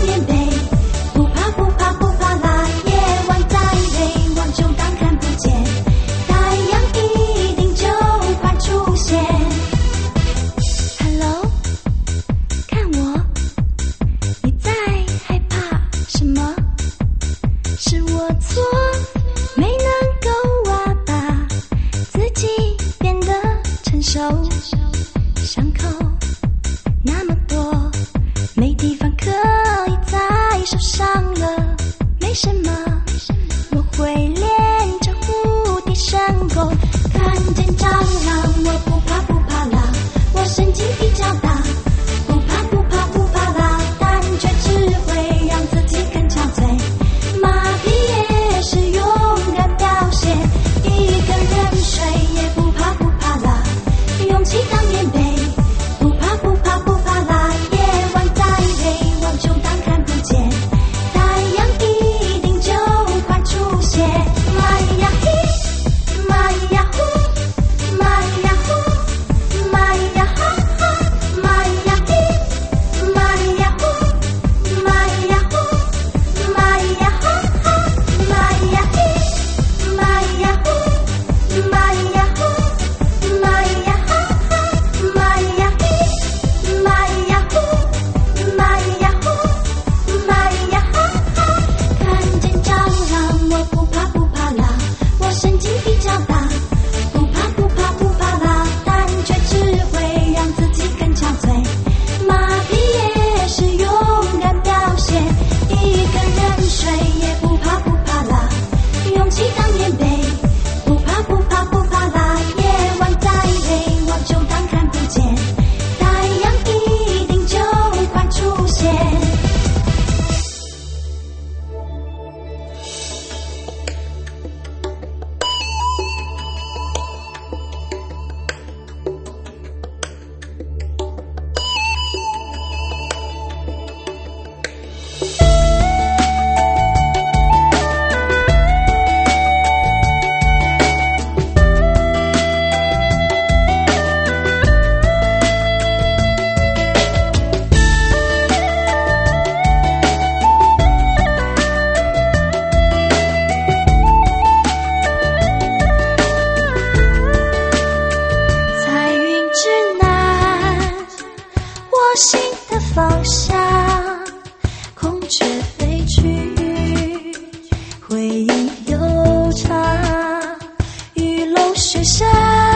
Speaker 1: 方向，空雀飞去，回忆悠长，玉龙雪山，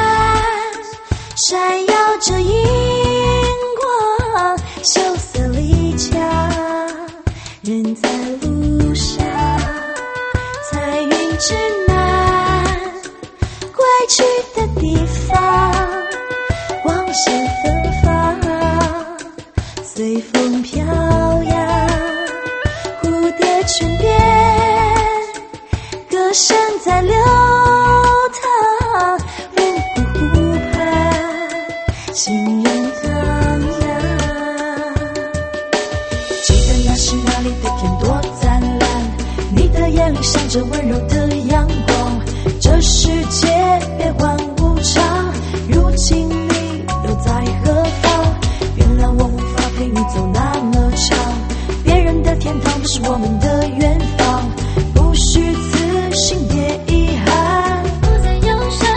Speaker 1: 闪耀着荧光，羞涩离家，人在路上，彩云之南，归去的地方，光线芬芳，随风飘扬，蝴蝶泉边，歌声在流淌，麓湖湖畔，心人荡漾。记得那是那里的天多湛蓝，你的眼里闪着温柔的阳光，这世界变幻无常，如今你又在何方？原谅我无法陪你走那么长，别人的天堂不是我们的远方，不虚此行别遗憾，不再忧伤。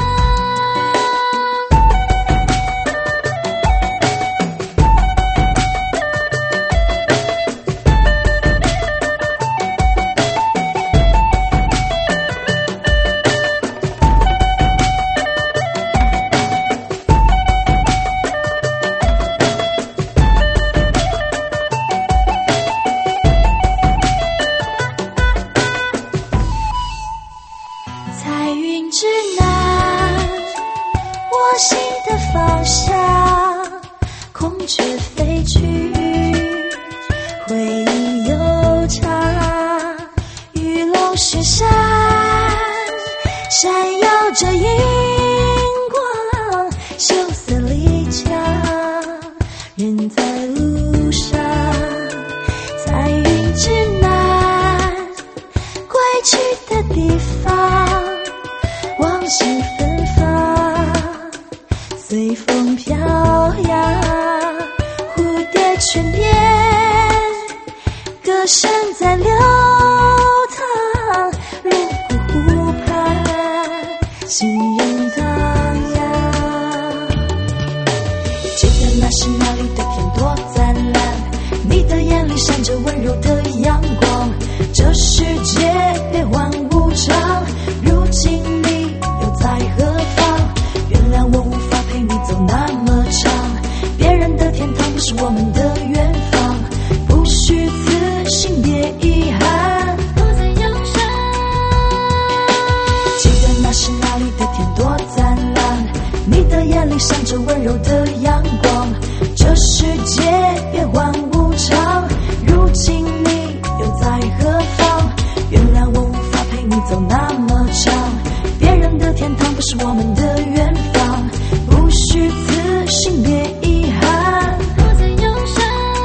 Speaker 1: 彩云之南，我心的方向，空雀飞去，回忆悠长，玉龙雪山，闪耀着荧光，羞涩离家，人在路上，彩云之南，归去的地方，往事芬芳，随风飘扬，蝴蝶泉边，歌声在流淌，麓湖湖畔，心人荡漾。记得那是那里的天多湛蓝，你的眼里闪着温柔的阳光，这世界变幻无常，如今你又在何方？原谅我无法陪你走那么长，别人的天堂不是我们的远方，不虚此行别遗憾，不再忧伤。记得那是那里的天多湛蓝，你的眼里闪着温柔的阳光，这世界变幻无常，如今你又在何方？原谅我无法陪你走那么长，别人的天堂不是我们的远方，不虚此行别遗憾，不再忧伤。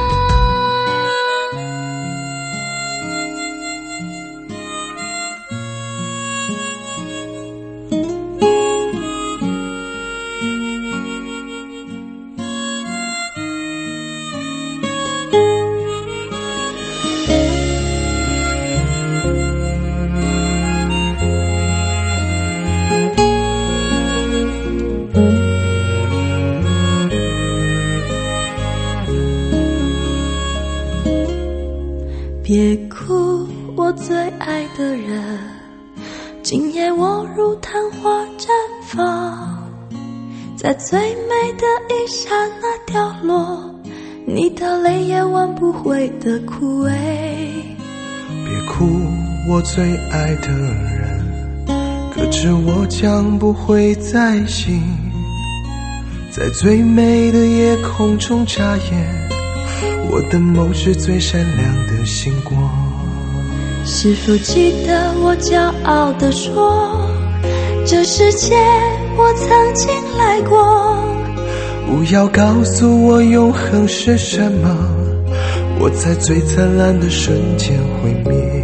Speaker 1: 别哭，我最爱的人，今夜我如昙花绽放，在最美的一刹那掉落，你的泪也挽不回的枯萎。
Speaker 6: 别哭，我最爱的人，可知我将不会再醒，在最美的夜空中眨眼，我的梦是最闪亮的星光。
Speaker 1: 是否记得我骄傲地说，这世界我曾经来过？
Speaker 6: 不要告诉我永恒是什么，我在最灿烂的瞬间毁灭。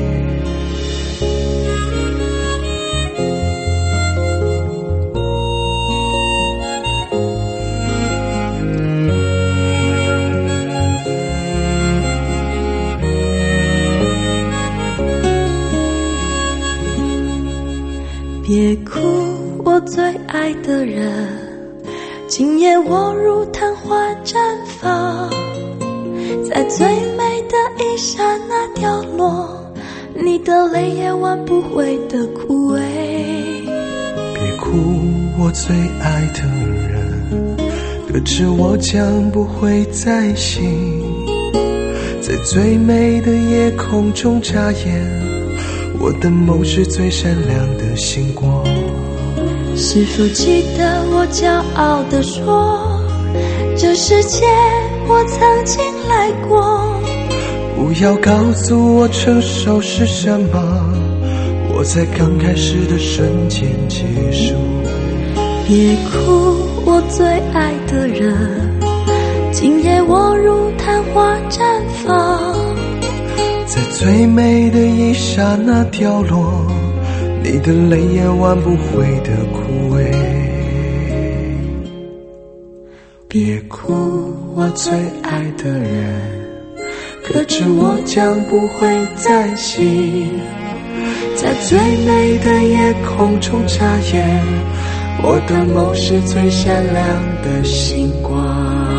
Speaker 1: 别哭，我最爱的人，今夜我如昙花绽放， 在最美的一刹那掉落，你的泪也挽不回的枯萎。
Speaker 6: 别哭，我最爱的人，可知我将不会再醒，在最美的夜空中眨眼，我的梦是最闪亮的星光。
Speaker 1: 是否记得我骄傲地说，这世界我曾经来过？
Speaker 6: 不要告诉我成熟是什么，我在刚开始的瞬间结束。
Speaker 1: 别哭，我最爱的人，今夜我如昙花绽放，
Speaker 6: 在最美的一刹那掉落，你的泪也挽不回的枯萎。别哭，我最爱的人，可知我将不会再醒，在最美的夜空中眨眼，我的梦是最闪亮的星光。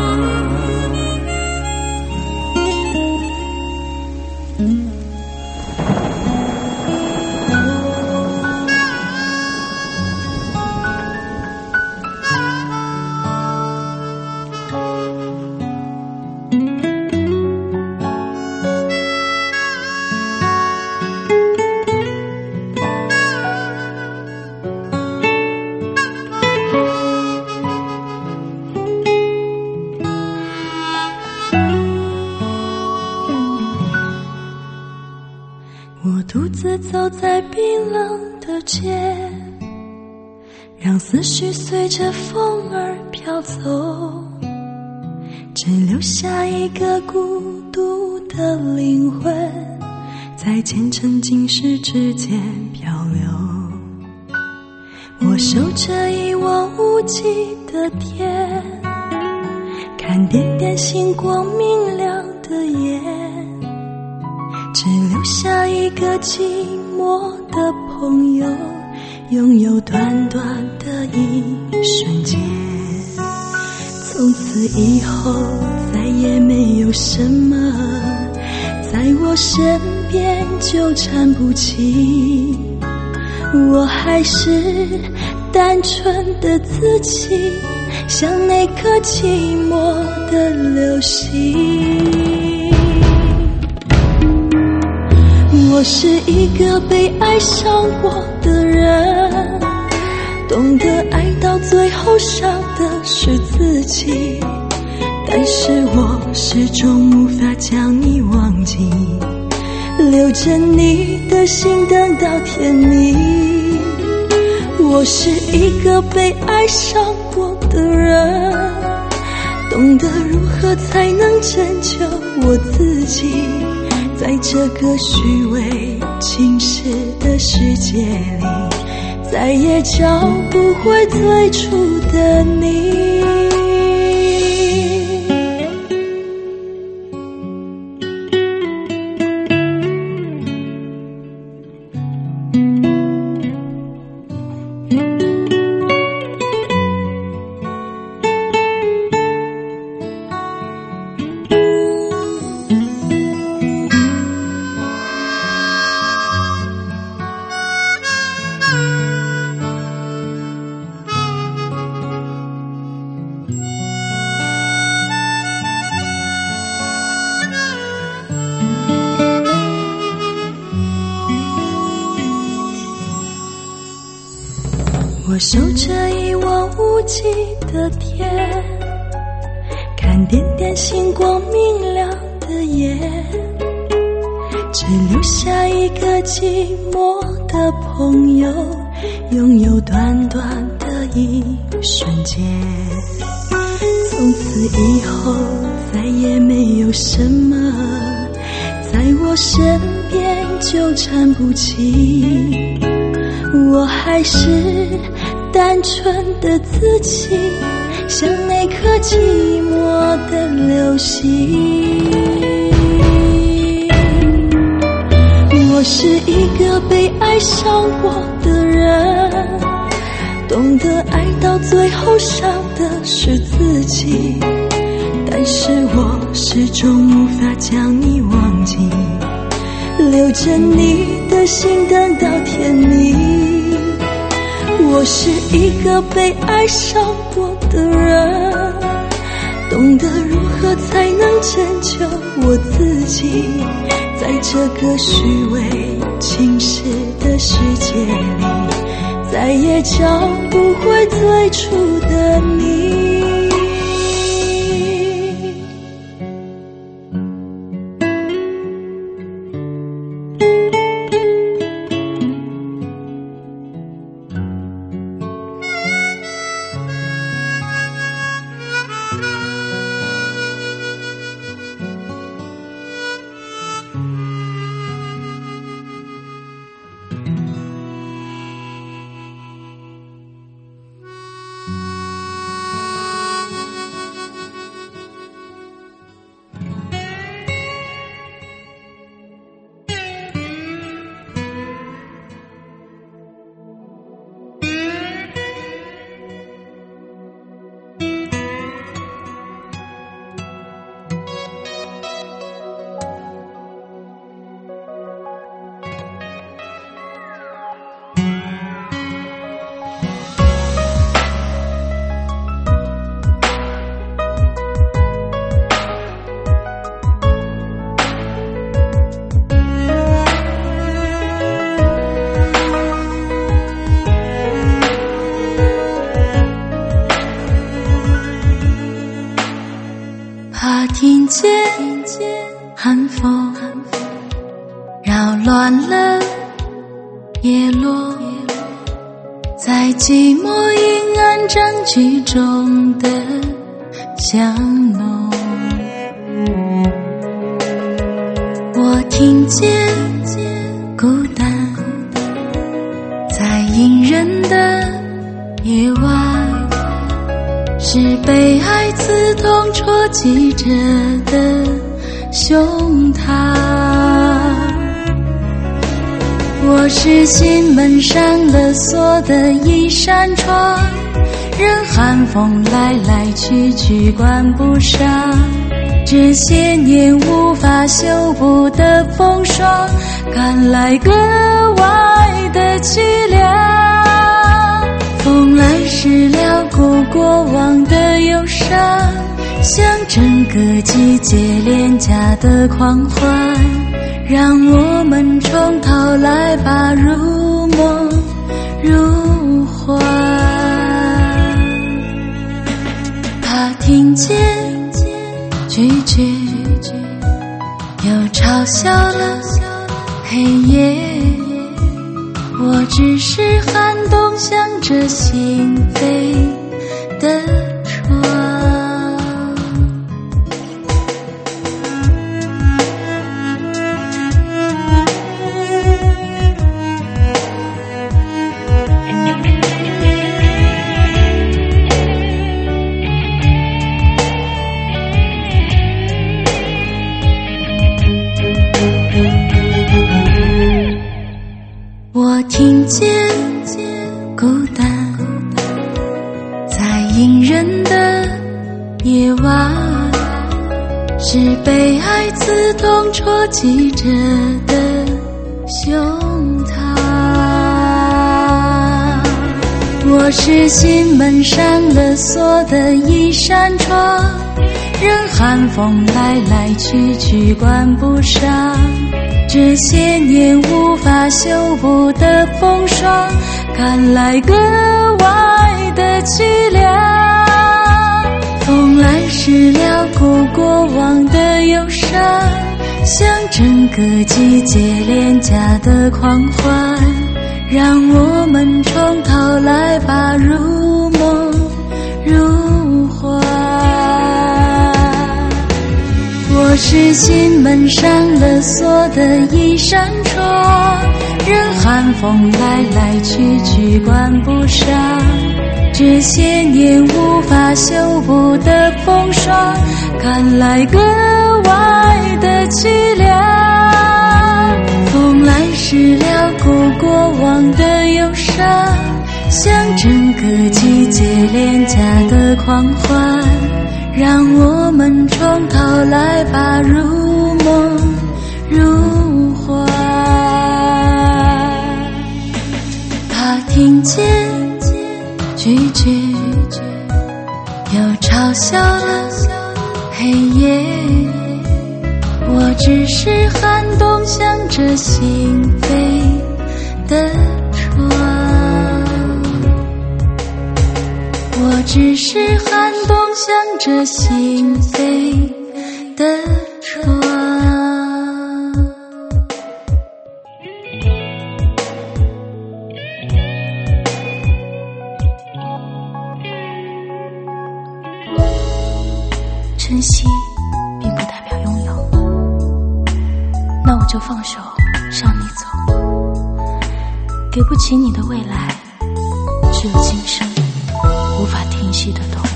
Speaker 1: 我独自走在冰冷的街，让思绪随着风儿飘走，只留下一个孤独的灵魂，在前尘今世之间漂流。我守着一望无际的天，看点点星光明亮的夜，只留下一个寂寞的朋友，拥有短短的一瞬间。从此以后再也没有什么在我身边纠缠不清，我还是单纯的自己，像那颗寂寞的流星。我是一个被爱上过的人，懂得爱到最后伤的是自己，但是我始终无法将你忘记，留着你的心等到天明。我是一个被爱上过的人，懂得如何才能拯救我自己，在这个虚伪侵蚀的世界里，再也找不回最初的你。我守着一望无际的天，看点点星光明亮的夜，只留下一个寂寞的朋友，拥有短短的一瞬间。从此以后再也没有什么在我身边纠缠不清，我还是单纯的自己，像那颗寂寞的流星。我是一个被爱上过的人，懂得爱到最后伤的是自己，但
Speaker 3: 但是我始终无法将你忘记，留着你的心等到天明。我是一个被爱上过的人，懂得如何才能拯救我自己，在这个虚伪侵蚀的世界里，再也找不回最初的你。
Speaker 4: 听见寒风扰乱了叶落，在寂寞阴暗证据中的香浓。我听见孤单在隐忍的夜晚，是被爱刺痛戳击着的胸膛。我是心门上了锁的一扇窗，任寒风来来去去关不上，这些年无法修补的风霜，看来格外的凄凉。风来湿了过过往的忧伤，像整个季节廉价的狂欢，让我们重头来吧，如梦如幻。他听见拒绝，又嘲笑了黑夜，我只是撼动响着心扉的窗。我听见孤单在隐忍的夜晚，是被爱刺痛戳击着的胸膛。我是心门上了锁的一扇窗，任寒风来来去去关不上，这些年无法修补的风霜，看来格外的凄凉。风来湿了过过往的忧伤，像整个季节廉价的狂欢，让我们重头来吧，如梦如幻。我是心门上了锁的一扇窗，任寒风来来去去关不上，这些年无法修补的风霜，看来格外的凄凉。风来湿了过过往的忧伤，像整个季节廉价的狂欢， 让我们从头来吧，如梦如幻。他听见拒绝，又嘲笑了黑夜。我只是撼动向着心扉的窗，我只是撼动向着心扉的窗。珍惜并不代表拥有，那我就放手让你走。给不起你的未来，只有今生无法停息的痛。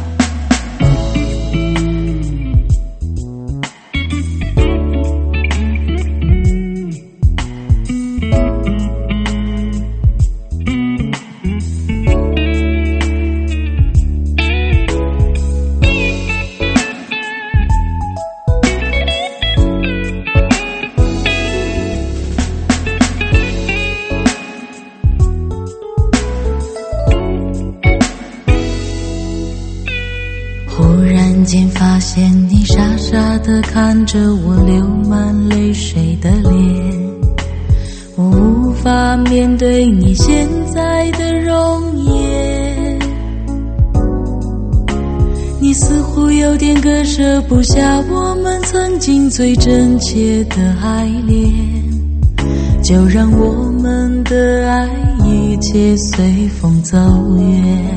Speaker 4: 间发现你傻傻地看着我流满泪水的脸，我无法面对你现在的容颜。你似乎有点割舍不下我们曾经最真切的爱恋，就让我们的爱一切随风走远。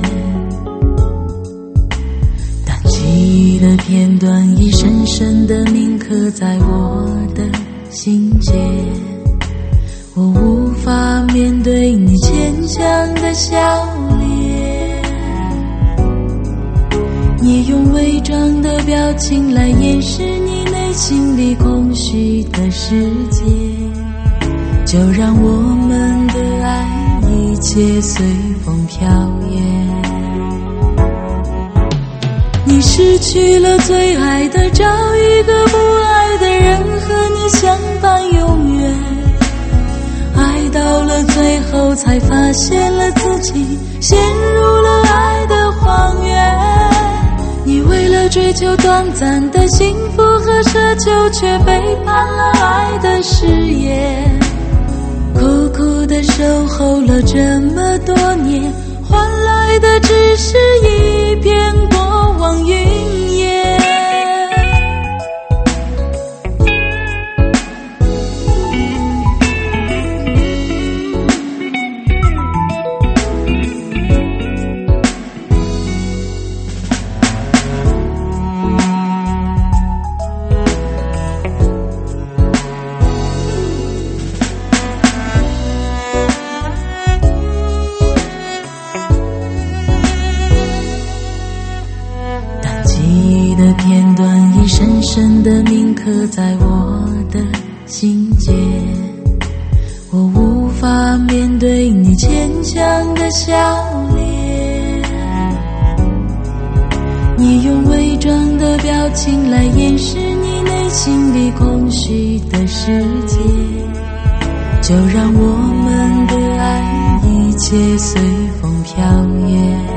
Speaker 4: 记忆的片段已深深地铭刻在我的心间，我无法面对你坚强的笑脸。你用伪装的表情来掩饰你内心里空虚的世界，就让我们的爱一切随风飘远。你失去了最爱的，找一个不爱的人和你相伴永远。爱到了最后才发现了自己陷入了爱的荒原。你为了追求短暂的幸福和奢求，却背叛了爱的誓言。苦苦地守候了这么多年，换来的只是一片过往云烟。片段已深深地铭刻在我的心间，我无法面对你坚强的笑脸。你用伪装的表情来掩饰你内心里空虚的世界，就让我们的爱一切随风飘远。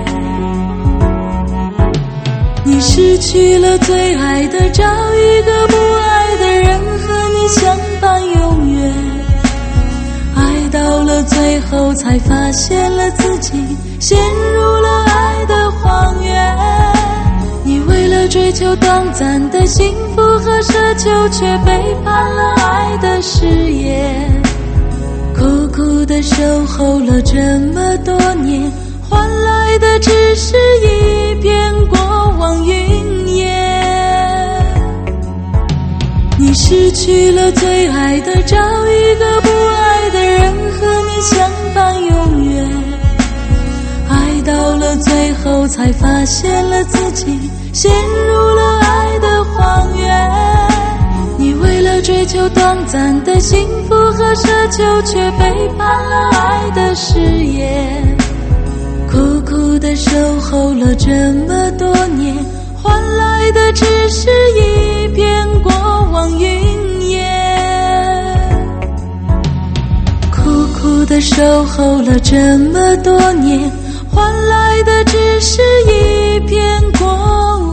Speaker 4: 你失去了最爱的，找一个不爱的人和你相伴永远。爱到了最后才发现了自己陷入了爱的荒原。你为了追求短暂的幸福和奢求，却背叛了爱的誓言。苦苦地守候了这么多年，换来的只是一片过往云烟。你失去了最爱的，找一个不爱的人和你相伴永远。爱到了最后才发现了自己陷入了爱的荒原。你为了追求短暂的幸福和奢求，却背叛了爱的誓言。苦苦地守候了这么多年，换换来的只是一片过往云烟。苦苦地守候了这么多年，换来的只是一片过